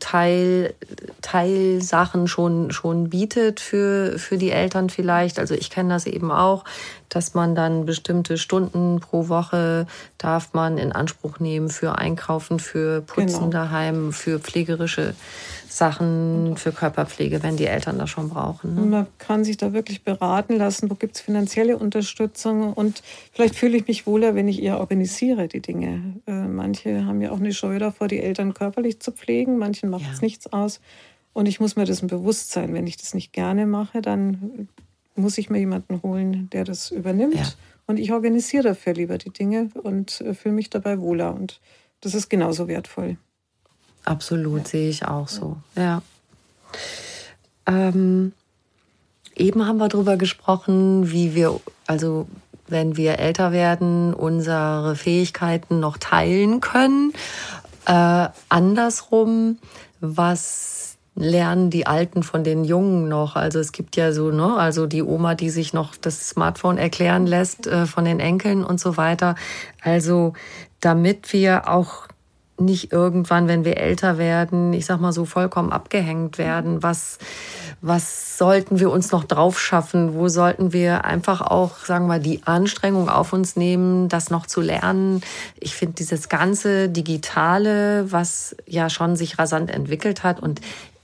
Teilsachen schon bietet für die Eltern vielleicht. Also ich kenne das eben auch, dass man dann bestimmte Stunden pro Woche darf man in Anspruch nehmen für Einkaufen, für Putzen daheim, für pflegerische Sachen, für Körperpflege, wenn die Eltern das schon brauchen. Ne? Man kann sich da wirklich beraten lassen, wo gibt es finanzielle Unterstützung und vielleicht fühle ich mich wohler, wenn ich eher organisiere die Dinge. Manche haben ja auch eine Scheu davor, die Eltern körperlich zu pflegen, manchen macht es nichts aus und ich muss mir dessen bewusst sein. Wenn ich das nicht gerne mache, dann muss ich mir jemanden holen, der das übernimmt und ich organisiere dafür lieber die Dinge und fühle mich dabei wohler und das ist genauso wertvoll. Absolut, sehe ich auch so. Ja. Eben haben wir darüber gesprochen, wie wir, also wenn wir älter werden, unsere Fähigkeiten noch teilen können. Andersrum, was lernen die Alten von den Jungen noch? Also es gibt ja so, ne, also die Oma, die sich noch das Smartphone erklären lässt von den Enkeln und so weiter. Also damit wir auch nicht irgendwann, wenn wir älter werden, ich sag mal so vollkommen abgehängt werden. Was sollten wir uns noch drauf schaffen? Wo sollten wir einfach auch, sagen wir mal, die Anstrengung auf uns nehmen, das noch zu lernen? Ich finde dieses ganze Digitale, was ja schon sich rasant entwickelt hat und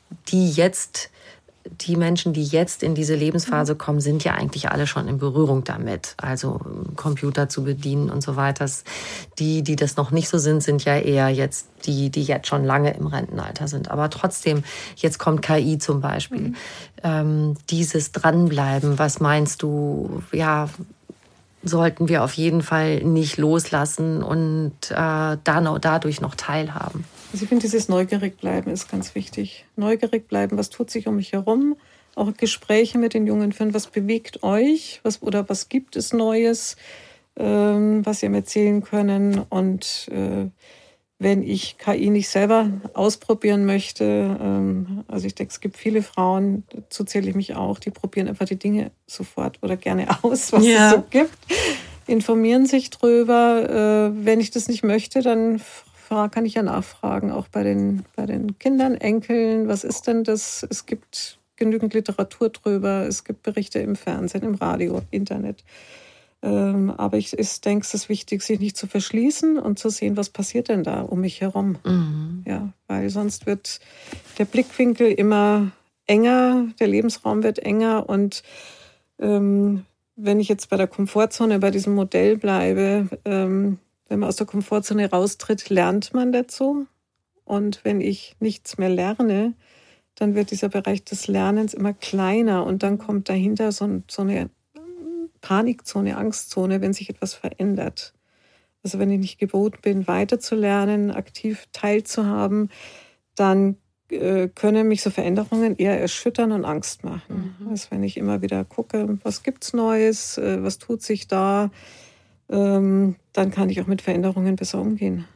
die Menschen, die jetzt in diese Lebensphase kommen, sind ja eigentlich alle schon in Berührung damit. Also Computer zu bedienen und so weiter. Die das noch nicht so sind, sind ja eher jetzt die jetzt schon lange im Rentenalter sind. Aber trotzdem, jetzt kommt KI zum Beispiel. Dieses Dranbleiben, was meinst du, ja, sollten wir auf jeden Fall nicht loslassen und dadurch noch teilhaben? Also ich finde, dieses neugierig bleiben ist ganz wichtig. Neugierig bleiben, was tut sich um mich herum? Auch Gespräche mit den Jungen führen, was bewegt euch? Was gibt es Neues, was ihr mir erzählen können? Und wenn ich KI nicht selber ausprobieren möchte, also ich denke, es gibt viele Frauen, dazu zähle ich mich auch, die probieren einfach die Dinge sofort oder gerne aus, was es so gibt, informieren sich drüber. Wenn ich das nicht möchte, dann kann ich ja nachfragen, auch bei den Kindern, Enkeln, was ist denn das? Es gibt genügend Literatur drüber, es gibt Berichte im Fernsehen, im Radio, Internet. Aber ich denke, es ist wichtig, sich nicht zu verschließen und zu sehen, was passiert denn da um mich herum. Ja, weil sonst wird der Blickwinkel immer enger, der Lebensraum wird enger und wenn ich jetzt bei der Komfortzone, bei diesem Modell bleibe, wenn man aus der Komfortzone raustritt, lernt man dazu. Und wenn ich nichts mehr lerne, dann wird dieser Bereich des Lernens immer kleiner und dann kommt dahinter so eine Panikzone, Angstzone, wenn sich etwas verändert. Also wenn ich nicht geboten bin, weiterzulernen, aktiv teilzuhaben, dann können mich so Veränderungen eher erschüttern und Angst machen. Also wenn ich immer wieder gucke, was gibt's Neues, was tut sich da, dann kann ich auch mit Veränderungen besser umgehen.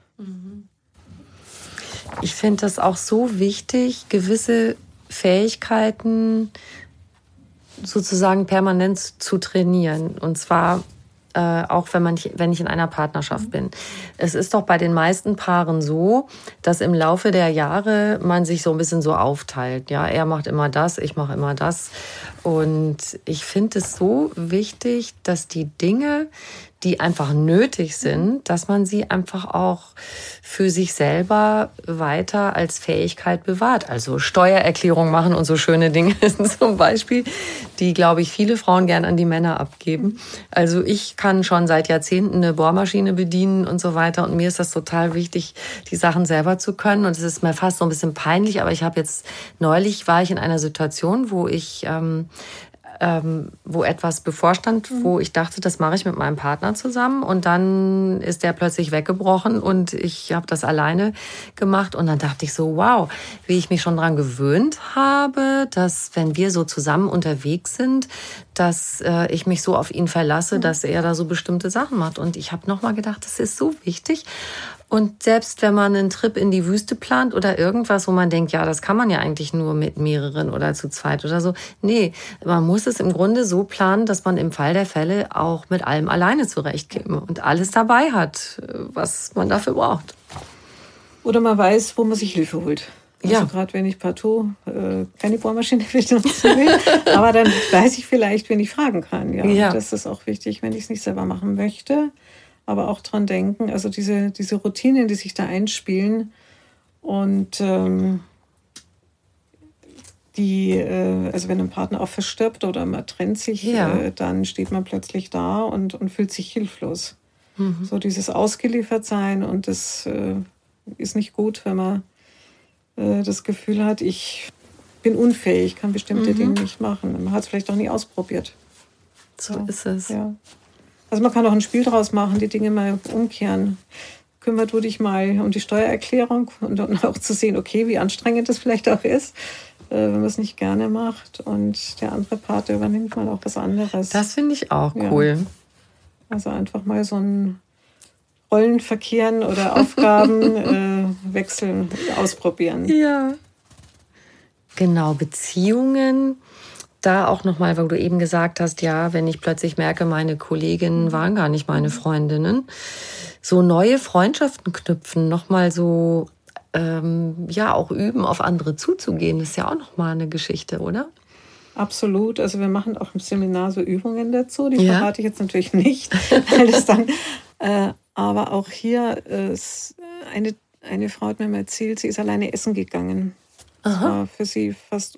Ich finde das auch so wichtig, gewisse Fähigkeiten sozusagen permanent zu trainieren. Und zwar auch wenn ich in einer Partnerschaft bin. Es ist doch bei den meisten Paaren so, dass im Laufe der Jahre man sich so ein bisschen so aufteilt. Ja, er macht immer das, ich mache immer das. Und ich finde es so wichtig, dass die Dinge, die einfach nötig sind, dass man sie einfach auch für sich selber weiter als Fähigkeit bewahrt. Also Steuererklärung machen und so schöne Dinge zum Beispiel, die, glaube ich, viele Frauen gern an die Männer abgeben. Also ich kann schon seit Jahrzehnten eine Bohrmaschine bedienen und so weiter. Und mir ist das total wichtig, die Sachen selber zu können. Und es ist mir fast so ein bisschen peinlich, aber neulich war ich in einer Situation, wo etwas bevorstand, wo ich dachte, das mache ich mit meinem Partner zusammen. Und dann ist der plötzlich weggebrochen und ich habe das alleine gemacht. Und dann dachte ich so, wow, wie ich mich schon daran gewöhnt habe, dass wenn wir so zusammen unterwegs sind, dass ich mich so auf ihn verlasse, dass er da so bestimmte Sachen macht. Und ich habe nochmal gedacht, das ist so wichtig. Und selbst wenn man einen Trip in die Wüste plant oder irgendwas, wo man denkt, ja, das kann man ja eigentlich nur mit mehreren oder zu zweit oder so. Nee, man muss es im Grunde so planen, dass man im Fall der Fälle auch mit allem alleine zurechtkäme und alles dabei hat, was man dafür braucht. Oder man weiß, wo man sich Hilfe holt. Also gerade wenn ich partout keine Bohrmaschine benutzen will, aber dann weiß ich vielleicht, wen ich fragen kann. Ja. Das ist auch wichtig, wenn ich es nicht selber machen möchte. Aber auch dran denken, also diese Routinen, die sich da einspielen und also wenn ein Partner auch verstirbt oder man trennt sich, dann steht man plötzlich da und fühlt sich hilflos. So dieses Ausgeliefertsein und das ist nicht gut, wenn man das Gefühl hat, ich bin unfähig, kann bestimmte Dinge nicht machen. Man hat es vielleicht auch nie ausprobiert. So ist es. Ja. Also man kann auch ein Spiel draus machen, die Dinge mal umkehren. Kümmer du dich mal um die Steuererklärung und auch zu sehen, okay, wie anstrengend das vielleicht auch ist, wenn man es nicht gerne macht. Und der andere Partner übernimmt mal auch was anderes. Das finde ich auch cool. Ja. Also einfach mal so ein Rollenverkehren oder Aufgaben wechseln, ausprobieren. Ja. Genau, Beziehungen. Da auch nochmal, weil du eben gesagt hast, ja, wenn ich plötzlich merke, meine Kolleginnen waren gar nicht meine Freundinnen, so neue Freundschaften knüpfen, nochmal so, auch üben, auf andere zuzugehen, das ist ja auch nochmal eine Geschichte, oder? Absolut, also wir machen auch im Seminar so Übungen dazu, die verrate ich jetzt natürlich nicht, weil das dann, aber auch hier, eine Frau hat mir mal erzählt, sie ist alleine essen gegangen. Das war für sie fast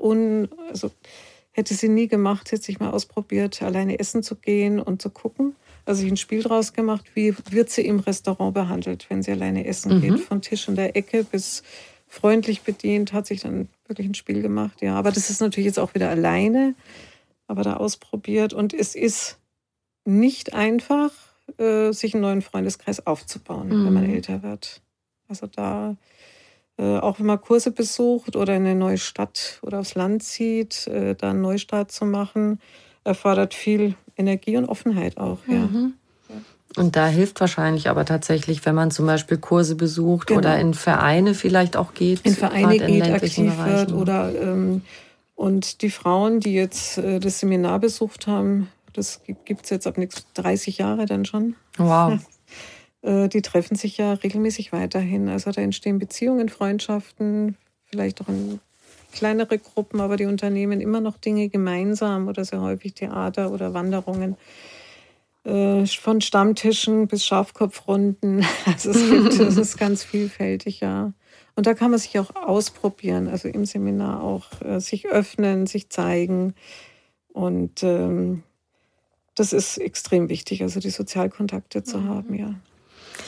hätte sie nie gemacht, hätte sich mal ausprobiert, alleine essen zu gehen und zu gucken. Also ich ein Spiel draus gemacht, wie wird sie im Restaurant behandelt, wenn sie alleine essen geht. Von Tisch in der Ecke bis freundlich bedient, hat sich dann wirklich ein Spiel gemacht. Ja, aber das ist natürlich jetzt auch wieder alleine, aber da ausprobiert. Und es ist nicht einfach, sich einen neuen Freundeskreis aufzubauen, wenn man älter wird. Also da auch wenn man Kurse besucht oder in eine neue Stadt oder aufs Land zieht, da einen Neustart zu machen, erfordert viel Energie und Offenheit auch. Ja. Und da hilft wahrscheinlich aber tatsächlich, wenn man zum Beispiel Kurse besucht oder in Vereine vielleicht auch geht. In Vereine geht, aktiv wird. Oder, und die Frauen, die jetzt das Seminar besucht haben, das gibt es jetzt ab 30 Jahre dann schon. Wow. Die treffen sich ja regelmäßig weiterhin. Also da entstehen Beziehungen, Freundschaften, vielleicht auch in kleinere Gruppen, aber die unternehmen immer noch Dinge gemeinsam oder sehr häufig Theater oder Wanderungen. Von Stammtischen bis Schafkopfrunden. Also es ist ganz vielfältig, ja. Und da kann man sich auch ausprobieren, also im Seminar auch sich öffnen, sich zeigen. Und das ist extrem wichtig, also die Sozialkontakte zu haben, ja.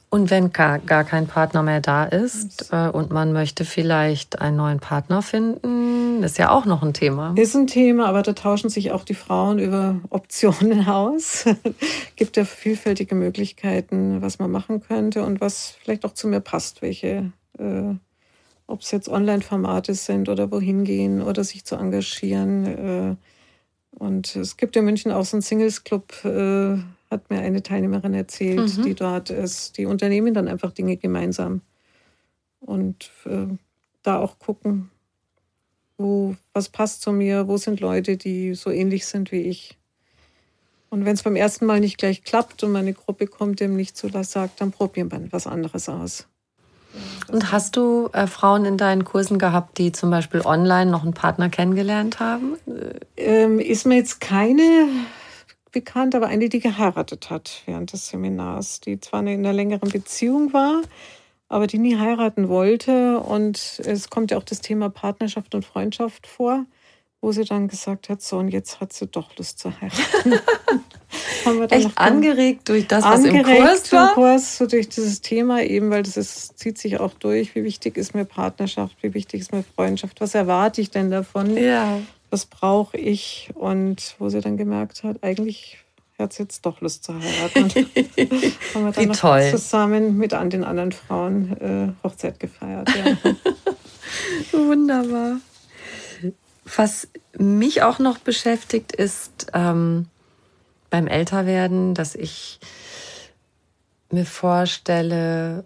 Und wenn gar kein Partner mehr da ist und man möchte vielleicht einen neuen Partner finden, ist ja auch noch ein Thema. Ist ein Thema, aber da tauschen sich auch die Frauen über Optionen aus. Gibt ja vielfältige Möglichkeiten, was man machen könnte und was vielleicht auch zu mir passt, welche, ob es jetzt Online-Formate sind oder wohin gehen oder sich zu engagieren. Und es gibt in München auch so einen Singles-Club, hat mir eine Teilnehmerin erzählt, die dort ist. Die unternehmen dann einfach Dinge gemeinsam. Und da auch gucken, was passt zu mir, wo sind Leute, die so ähnlich sind wie ich. Und wenn es beim ersten Mal nicht gleich klappt und meine Gruppe kommt, dem nicht so sagt, dann probieren wir was anderes aus. Und hast du Frauen in deinen Kursen gehabt, die zum Beispiel online noch einen Partner kennengelernt haben? Ist mir jetzt keine bekannt, aber eine, die geheiratet hat während des Seminars, die zwar in einer längeren Beziehung war, aber die nie heiraten wollte. Und es kommt ja auch das Thema Partnerschaft und Freundschaft vor, wo sie dann gesagt hat, so, und jetzt hat sie doch Lust zu heiraten. Echt angeregt durch das, was im Kurs war? Kurs, so durch dieses Thema eben, weil zieht sich auch durch, wie wichtig ist mir Partnerschaft, wie wichtig ist mir Freundschaft, was erwarte ich denn davon? Ja. Was brauche ich? Und wo sie dann gemerkt hat, eigentlich hat sie jetzt doch Lust zu heiraten. Und haben wir dann noch zusammen mit den anderen Frauen Hochzeit gefeiert. Ja. Wunderbar. Was mich auch noch beschäftigt, ist beim Älterwerden, dass ich mir vorstelle,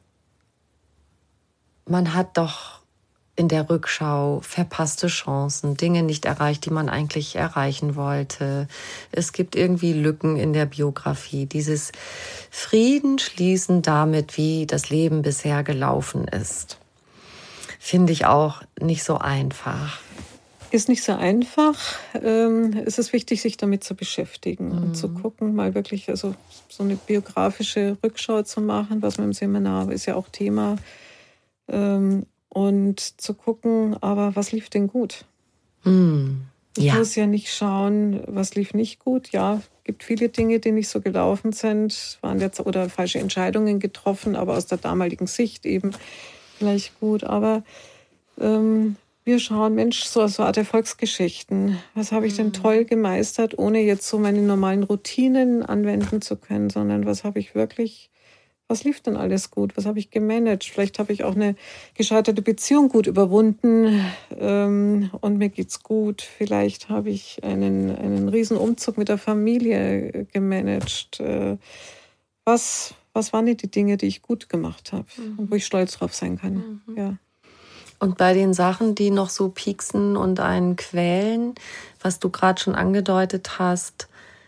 man hat doch in der Rückschau verpasste Chancen, Dinge nicht erreicht, die man eigentlich erreichen wollte. Es gibt irgendwie Lücken in der Biografie. Dieses Frieden schließen damit, wie das Leben bisher gelaufen ist, finde ich auch nicht so einfach. Ist nicht so einfach. Es ist wichtig, sich damit zu beschäftigen und zu gucken, mal wirklich so eine biografische Rückschau zu machen, was man im Seminar ist ja auch Thema. Und zu gucken, aber was lief denn gut? Ich muss ja nicht schauen, was lief nicht gut. Ja, es gibt viele Dinge, die nicht so gelaufen sind, waren jetzt oder falsche Entscheidungen getroffen, aber aus der damaligen Sicht eben vielleicht gut. Aber wir schauen, Mensch, so eine Art Erfolgsgeschichten. Was habe ich denn toll gemeistert, ohne jetzt so meine normalen Routinen anwenden zu können, sondern was lief denn alles gut? Was habe ich gemanagt? Vielleicht habe ich auch eine gescheiterte Beziehung gut überwunden und mir geht's gut. Vielleicht habe ich einen riesen Umzug mit der Familie gemanagt. Was waren denn die Dinge, die ich gut gemacht habe und wo ich stolz drauf sein kann? Ja. Und bei den Sachen, die noch so pieksen und einen quälen, was du gerade schon angedeutet hast,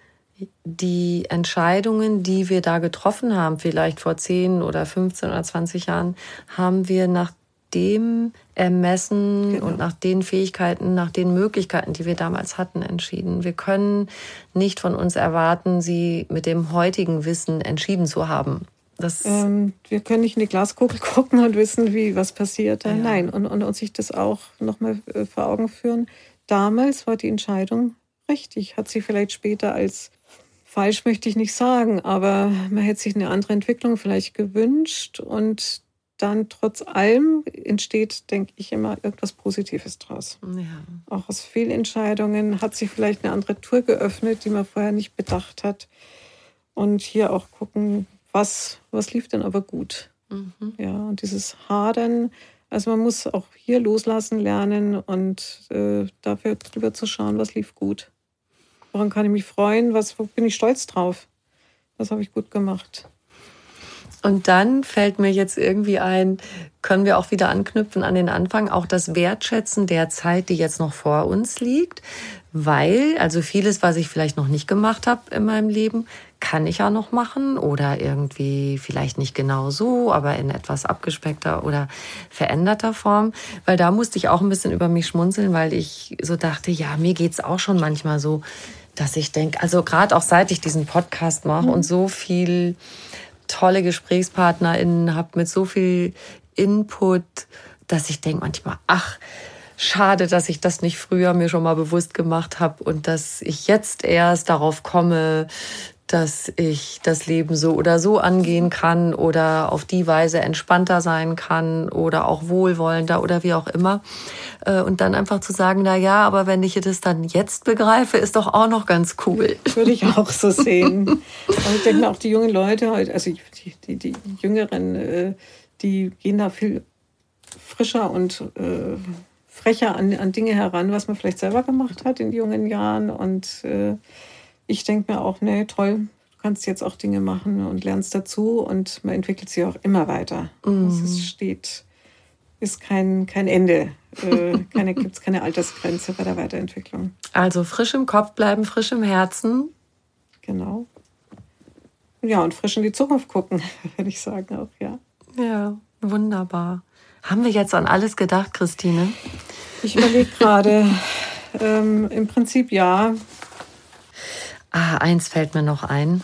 die Entscheidungen, die wir da getroffen haben, vielleicht vor 10 oder 15 oder 20 Jahren, haben wir nach dem Ermessen und nach den Fähigkeiten, nach den Möglichkeiten, die wir damals hatten, entschieden. Wir können nicht von uns erwarten, sie mit dem heutigen Wissen entschieden zu haben. Wir können nicht in die Glaskugel gucken und wissen, was passiert. Ja. Nein, und sich das auch nochmal vor Augen führen. Damals war die Entscheidung richtig. Hat sie vielleicht später als falsch, möchte ich nicht sagen, aber man hätte sich eine andere Entwicklung vielleicht gewünscht. Und dann trotz allem entsteht, denke ich, immer irgendwas Positives draus. Ja. Auch aus Fehlentscheidungen hat sich vielleicht eine andere Tür geöffnet, die man vorher nicht bedacht hat. Und hier auch gucken, was lief denn aber gut? Ja, und dieses Hadern, also man muss auch hier loslassen lernen und dafür drüber zu schauen, was lief gut. Woran kann ich mich freuen? Wo bin ich stolz drauf? Was habe ich gut gemacht? Und dann fällt mir jetzt irgendwie ein, können wir auch wieder anknüpfen an den Anfang, auch das Wertschätzen der Zeit, die jetzt noch vor uns liegt. Weil, also vieles, was ich vielleicht noch nicht gemacht habe in meinem Leben, kann ich ja noch machen oder irgendwie vielleicht nicht genau so, aber in etwas abgespeckter oder veränderter Form. Weil da musste ich auch ein bisschen über mich schmunzeln, weil ich so dachte, ja, mir geht's auch schon manchmal so, dass ich denke, also gerade auch seit ich diesen Podcast mache und so viel tolle GesprächspartnerInnen habe mit so viel Input, dass ich denke manchmal, ach, schade, dass ich das nicht früher mir schon mal bewusst gemacht habe und dass ich jetzt erst darauf komme, dass ich das Leben so oder so angehen kann oder auf die Weise entspannter sein kann oder auch wohlwollender oder wie auch immer. Und dann einfach zu sagen, na ja, aber wenn ich das dann jetzt begreife, ist doch auch noch ganz cool. Würde ich auch so sehen. Und ich denke mir auch, die jungen Leute heute, also die Jüngeren, die gehen da viel frischer und frecher an Dinge heran, was man vielleicht selber gemacht hat in jungen Jahren. Und ich denke mir auch, nee, toll, du kannst jetzt auch Dinge machen und lernst dazu und man entwickelt sich auch immer weiter. Ist kein Ende. Gibt es keine Altersgrenze bei der Weiterentwicklung. Also frisch im Kopf bleiben, frisch im Herzen. Genau. Ja, und frisch in die Zukunft gucken, würde ich sagen auch, ja. Ja, wunderbar. Haben wir jetzt an alles gedacht, Christine? Ich überlege gerade, im Prinzip ja. Eins fällt mir noch ein.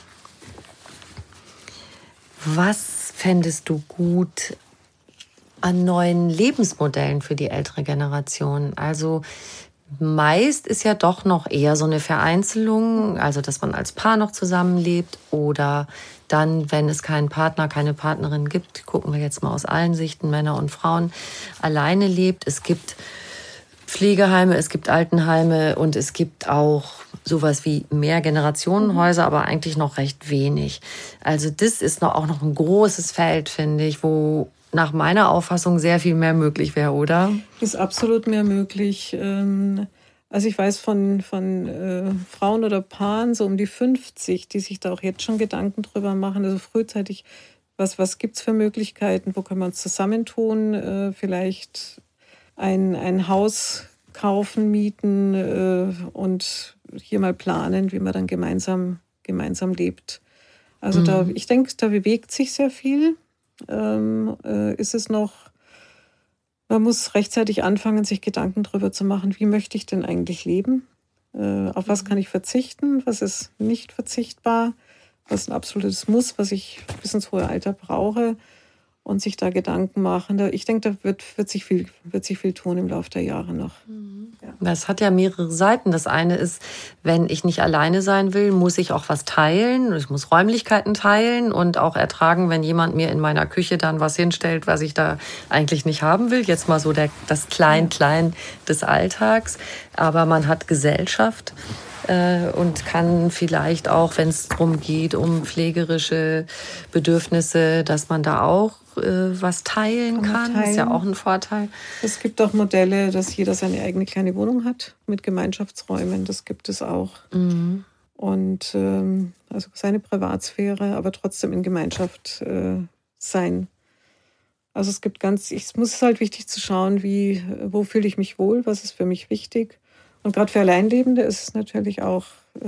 Was fändest du gut an neuen Lebensmodellen für die ältere Generation? Also meist ist ja doch noch eher so eine Vereinzelung, also dass man als Paar noch zusammenlebt oder dann, wenn es keinen Partner, keine Partnerin gibt, gucken wir jetzt mal aus allen Sichten, Männer und Frauen, alleine lebt. Es gibt Pflegeheime, es gibt Altenheime und es gibt auch sowas wie Mehrgenerationenhäuser, aber eigentlich noch recht wenig. Also das ist auch noch ein großes Feld, finde ich, wo nach meiner Auffassung sehr viel mehr möglich wäre, oder? Ist absolut mehr möglich. Also ich weiß von Frauen oder Paaren so um die 50, die sich da auch jetzt schon Gedanken drüber machen, also frühzeitig, was gibt es für Möglichkeiten, wo können wir uns zusammentun, vielleicht ein Haus kaufen, mieten und hier mal planen, wie man dann gemeinsam lebt. Also ich denke, da bewegt sich sehr viel. Ist es noch, man muss rechtzeitig anfangen, sich Gedanken darüber zu machen, wie möchte ich denn eigentlich leben? Auf was kann ich verzichten? Was ist nicht verzichtbar? Was ist ein absolutes Muss, was ich bis ins hohe Alter brauche? Und sich da Gedanken machen. Ich denke, da wird sich viel tun im Laufe der Jahre noch. Ja. Das hat ja mehrere Seiten. Das eine ist, wenn ich nicht alleine sein will, muss ich auch was teilen. Ich muss Räumlichkeiten teilen und auch ertragen, wenn jemand mir in meiner Küche dann was hinstellt, was ich da eigentlich nicht haben will. Jetzt mal so das Klein-Klein des Alltags. Aber man hat Gesellschaft und kann vielleicht auch, wenn es darum geht, um pflegerische Bedürfnisse, dass man da auch was teilen kann. Das ist ja auch ein Vorteil. Es gibt auch Modelle, dass jeder seine eigene kleine Wohnung hat mit Gemeinschaftsräumen. Das gibt es auch. Mhm. Und also seine Privatsphäre, aber trotzdem in Gemeinschaft sein. Also es ist halt wichtig zu schauen, wo fühle ich mich wohl, was ist für mich wichtig. Und gerade für Alleinlebende ist es natürlich auch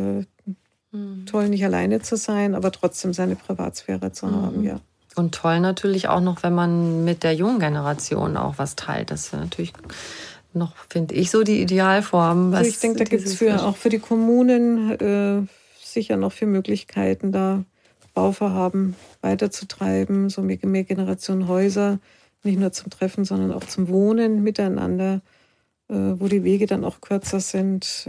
toll, nicht alleine zu sein, aber trotzdem seine Privatsphäre zu haben, ja. Und toll natürlich auch noch, wenn man mit der jungen Generation auch was teilt. Das ist natürlich noch, finde ich, so die Idealform. Also ich denke, da gibt es auch für die Kommunen sicher noch viele Möglichkeiten, da Bauvorhaben weiterzutreiben, so mehr Generationen nicht nur zum Treffen, sondern auch zum Wohnen miteinander, wo die Wege dann auch kürzer sind.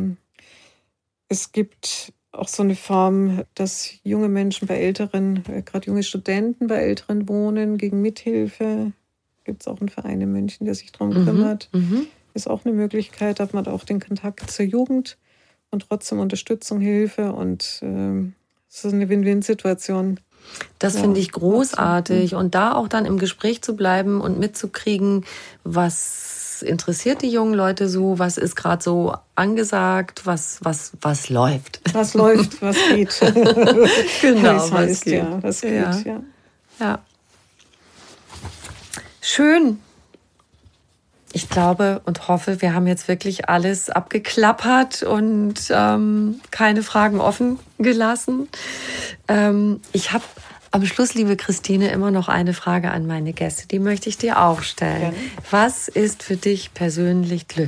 Es gibt auch so eine Form, dass junge Menschen bei Älteren, gerade junge Studenten bei Älteren wohnen, gegen Mithilfe. Gibt es auch einen Verein in München, der sich darum kümmert. Ist auch eine Möglichkeit, da hat man auch den Kontakt zur Jugend und trotzdem Unterstützung, Hilfe. Und es ist eine Win-Win-Situation. Das finde ich großartig. Und da auch dann im Gespräch zu bleiben und mitzukriegen, was interessiert die jungen Leute so, was ist gerade so angesagt, was läuft. Was läuft, was geht. Genau, was geht. Ja. Schön. Ich glaube und hoffe, wir haben jetzt wirklich alles abgeklappert und keine Fragen offen gelassen. Ich habe am Schluss, liebe Christine, immer noch eine Frage an meine Gäste. Die möchte ich dir auch stellen. Gerne. Was ist für dich persönlich Glück?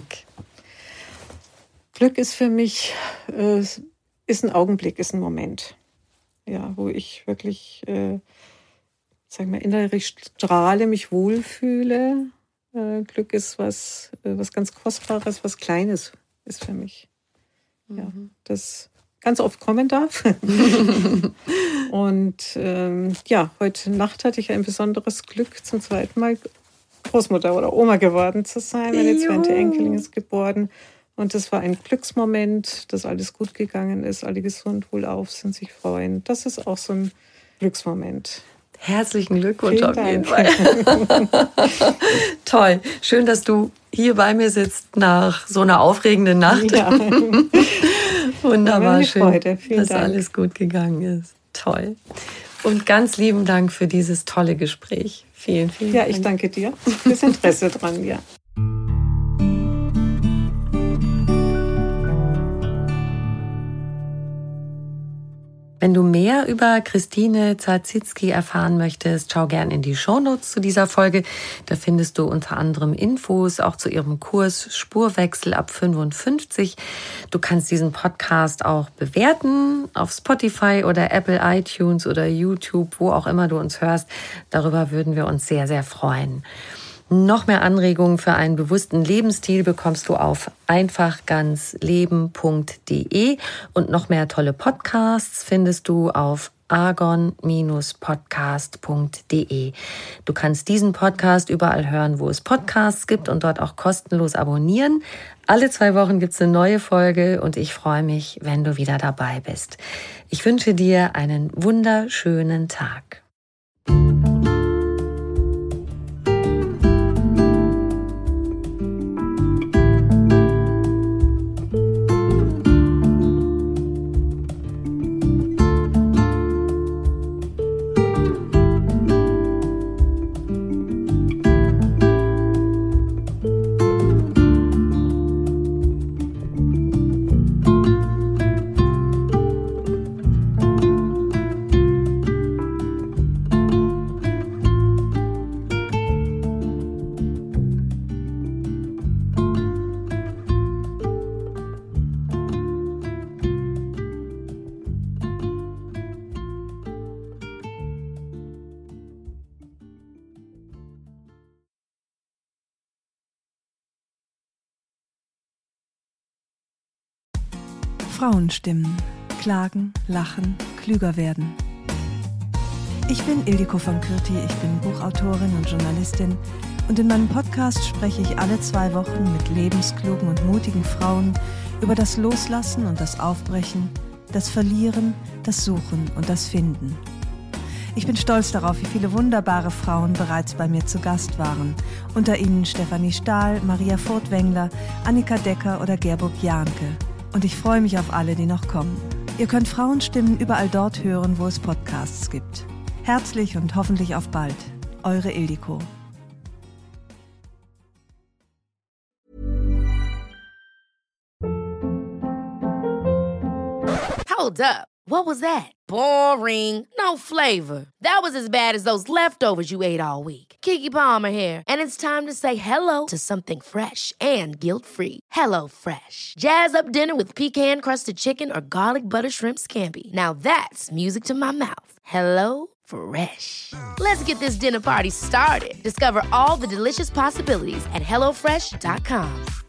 Glück ist für mich ist ein Augenblick, ist ein Moment, ja, wo ich wirklich, innerlich strahle, mich wohlfühle. Glück ist was ganz Kostbares, was Kleines ist für mich. Ja, das ganz oft kommen darf. Und heute Nacht hatte ich ein besonderes Glück, zum zweiten Mal Großmutter oder Oma geworden zu sein. Meine zweite Enkelin ist geboren. Und das war ein Glücksmoment, dass alles gut gegangen ist, alle gesund, wohlauf sind, sich freuen. Das ist auch so ein Glücksmoment. Herzlichen Glückwunsch auf jeden Fall. Toll. Schön, dass du hier bei mir sitzt nach so einer aufregenden Nacht. Ja. Wunderbar, schön, dass alles gut gegangen ist. Toll. Und ganz lieben Dank für dieses tolle Gespräch. Vielen, vielen Dank. Ja, ich danke dir fürs Interesse dran, ja. Wenn du mehr über Christine Zarzycki erfahren möchtest, schau gern in die Shownotes zu dieser Folge. Da findest du unter anderem Infos auch zu ihrem Kurs Spurwechsel ab 55. Du kannst diesen Podcast auch bewerten auf Spotify oder Apple iTunes oder YouTube, wo auch immer du uns hörst. Darüber würden wir uns sehr, sehr freuen. Noch mehr Anregungen für einen bewussten Lebensstil bekommst du auf einfachganzleben.de und noch mehr tolle Podcasts findest du auf argon-podcast.de. Du kannst diesen Podcast überall hören, wo es Podcasts gibt und dort auch kostenlos abonnieren. Alle 2 Wochen gibt es eine neue Folge und ich freue mich, wenn du wieder dabei bist. Ich wünsche dir einen wunderschönen Tag. Frauenstimmen. Klagen, lachen, klüger werden. Ich bin Ildiko von Kürti, ich bin Buchautorin und Journalistin und in meinem Podcast spreche ich alle 2 Wochen mit lebensklugen und mutigen Frauen über das Loslassen und das Aufbrechen, das Verlieren, das Suchen und das Finden. Ich bin stolz darauf, wie viele wunderbare Frauen bereits bei mir zu Gast waren. Unter ihnen Stefanie Stahl, Maria Furtwängler, Annika Decker oder Gerburg Jahnke. Und ich freue mich auf alle, die noch kommen. Ihr könnt Frauenstimmen überall dort hören, wo es Podcasts gibt. Herzlich und hoffentlich auf bald. Eure Ildiko. Hold up. What was that? Boring. No flavor. That was as bad as those leftovers you ate all week. Keke Palmer here. And it's time to say hello to something fresh and guilt-free. HelloFresh. Jazz up dinner with pecan-crusted chicken or garlic butter shrimp scampi. Now that's music to my mouth. HelloFresh. Let's get this dinner party started. Discover all the delicious possibilities at HelloFresh.com.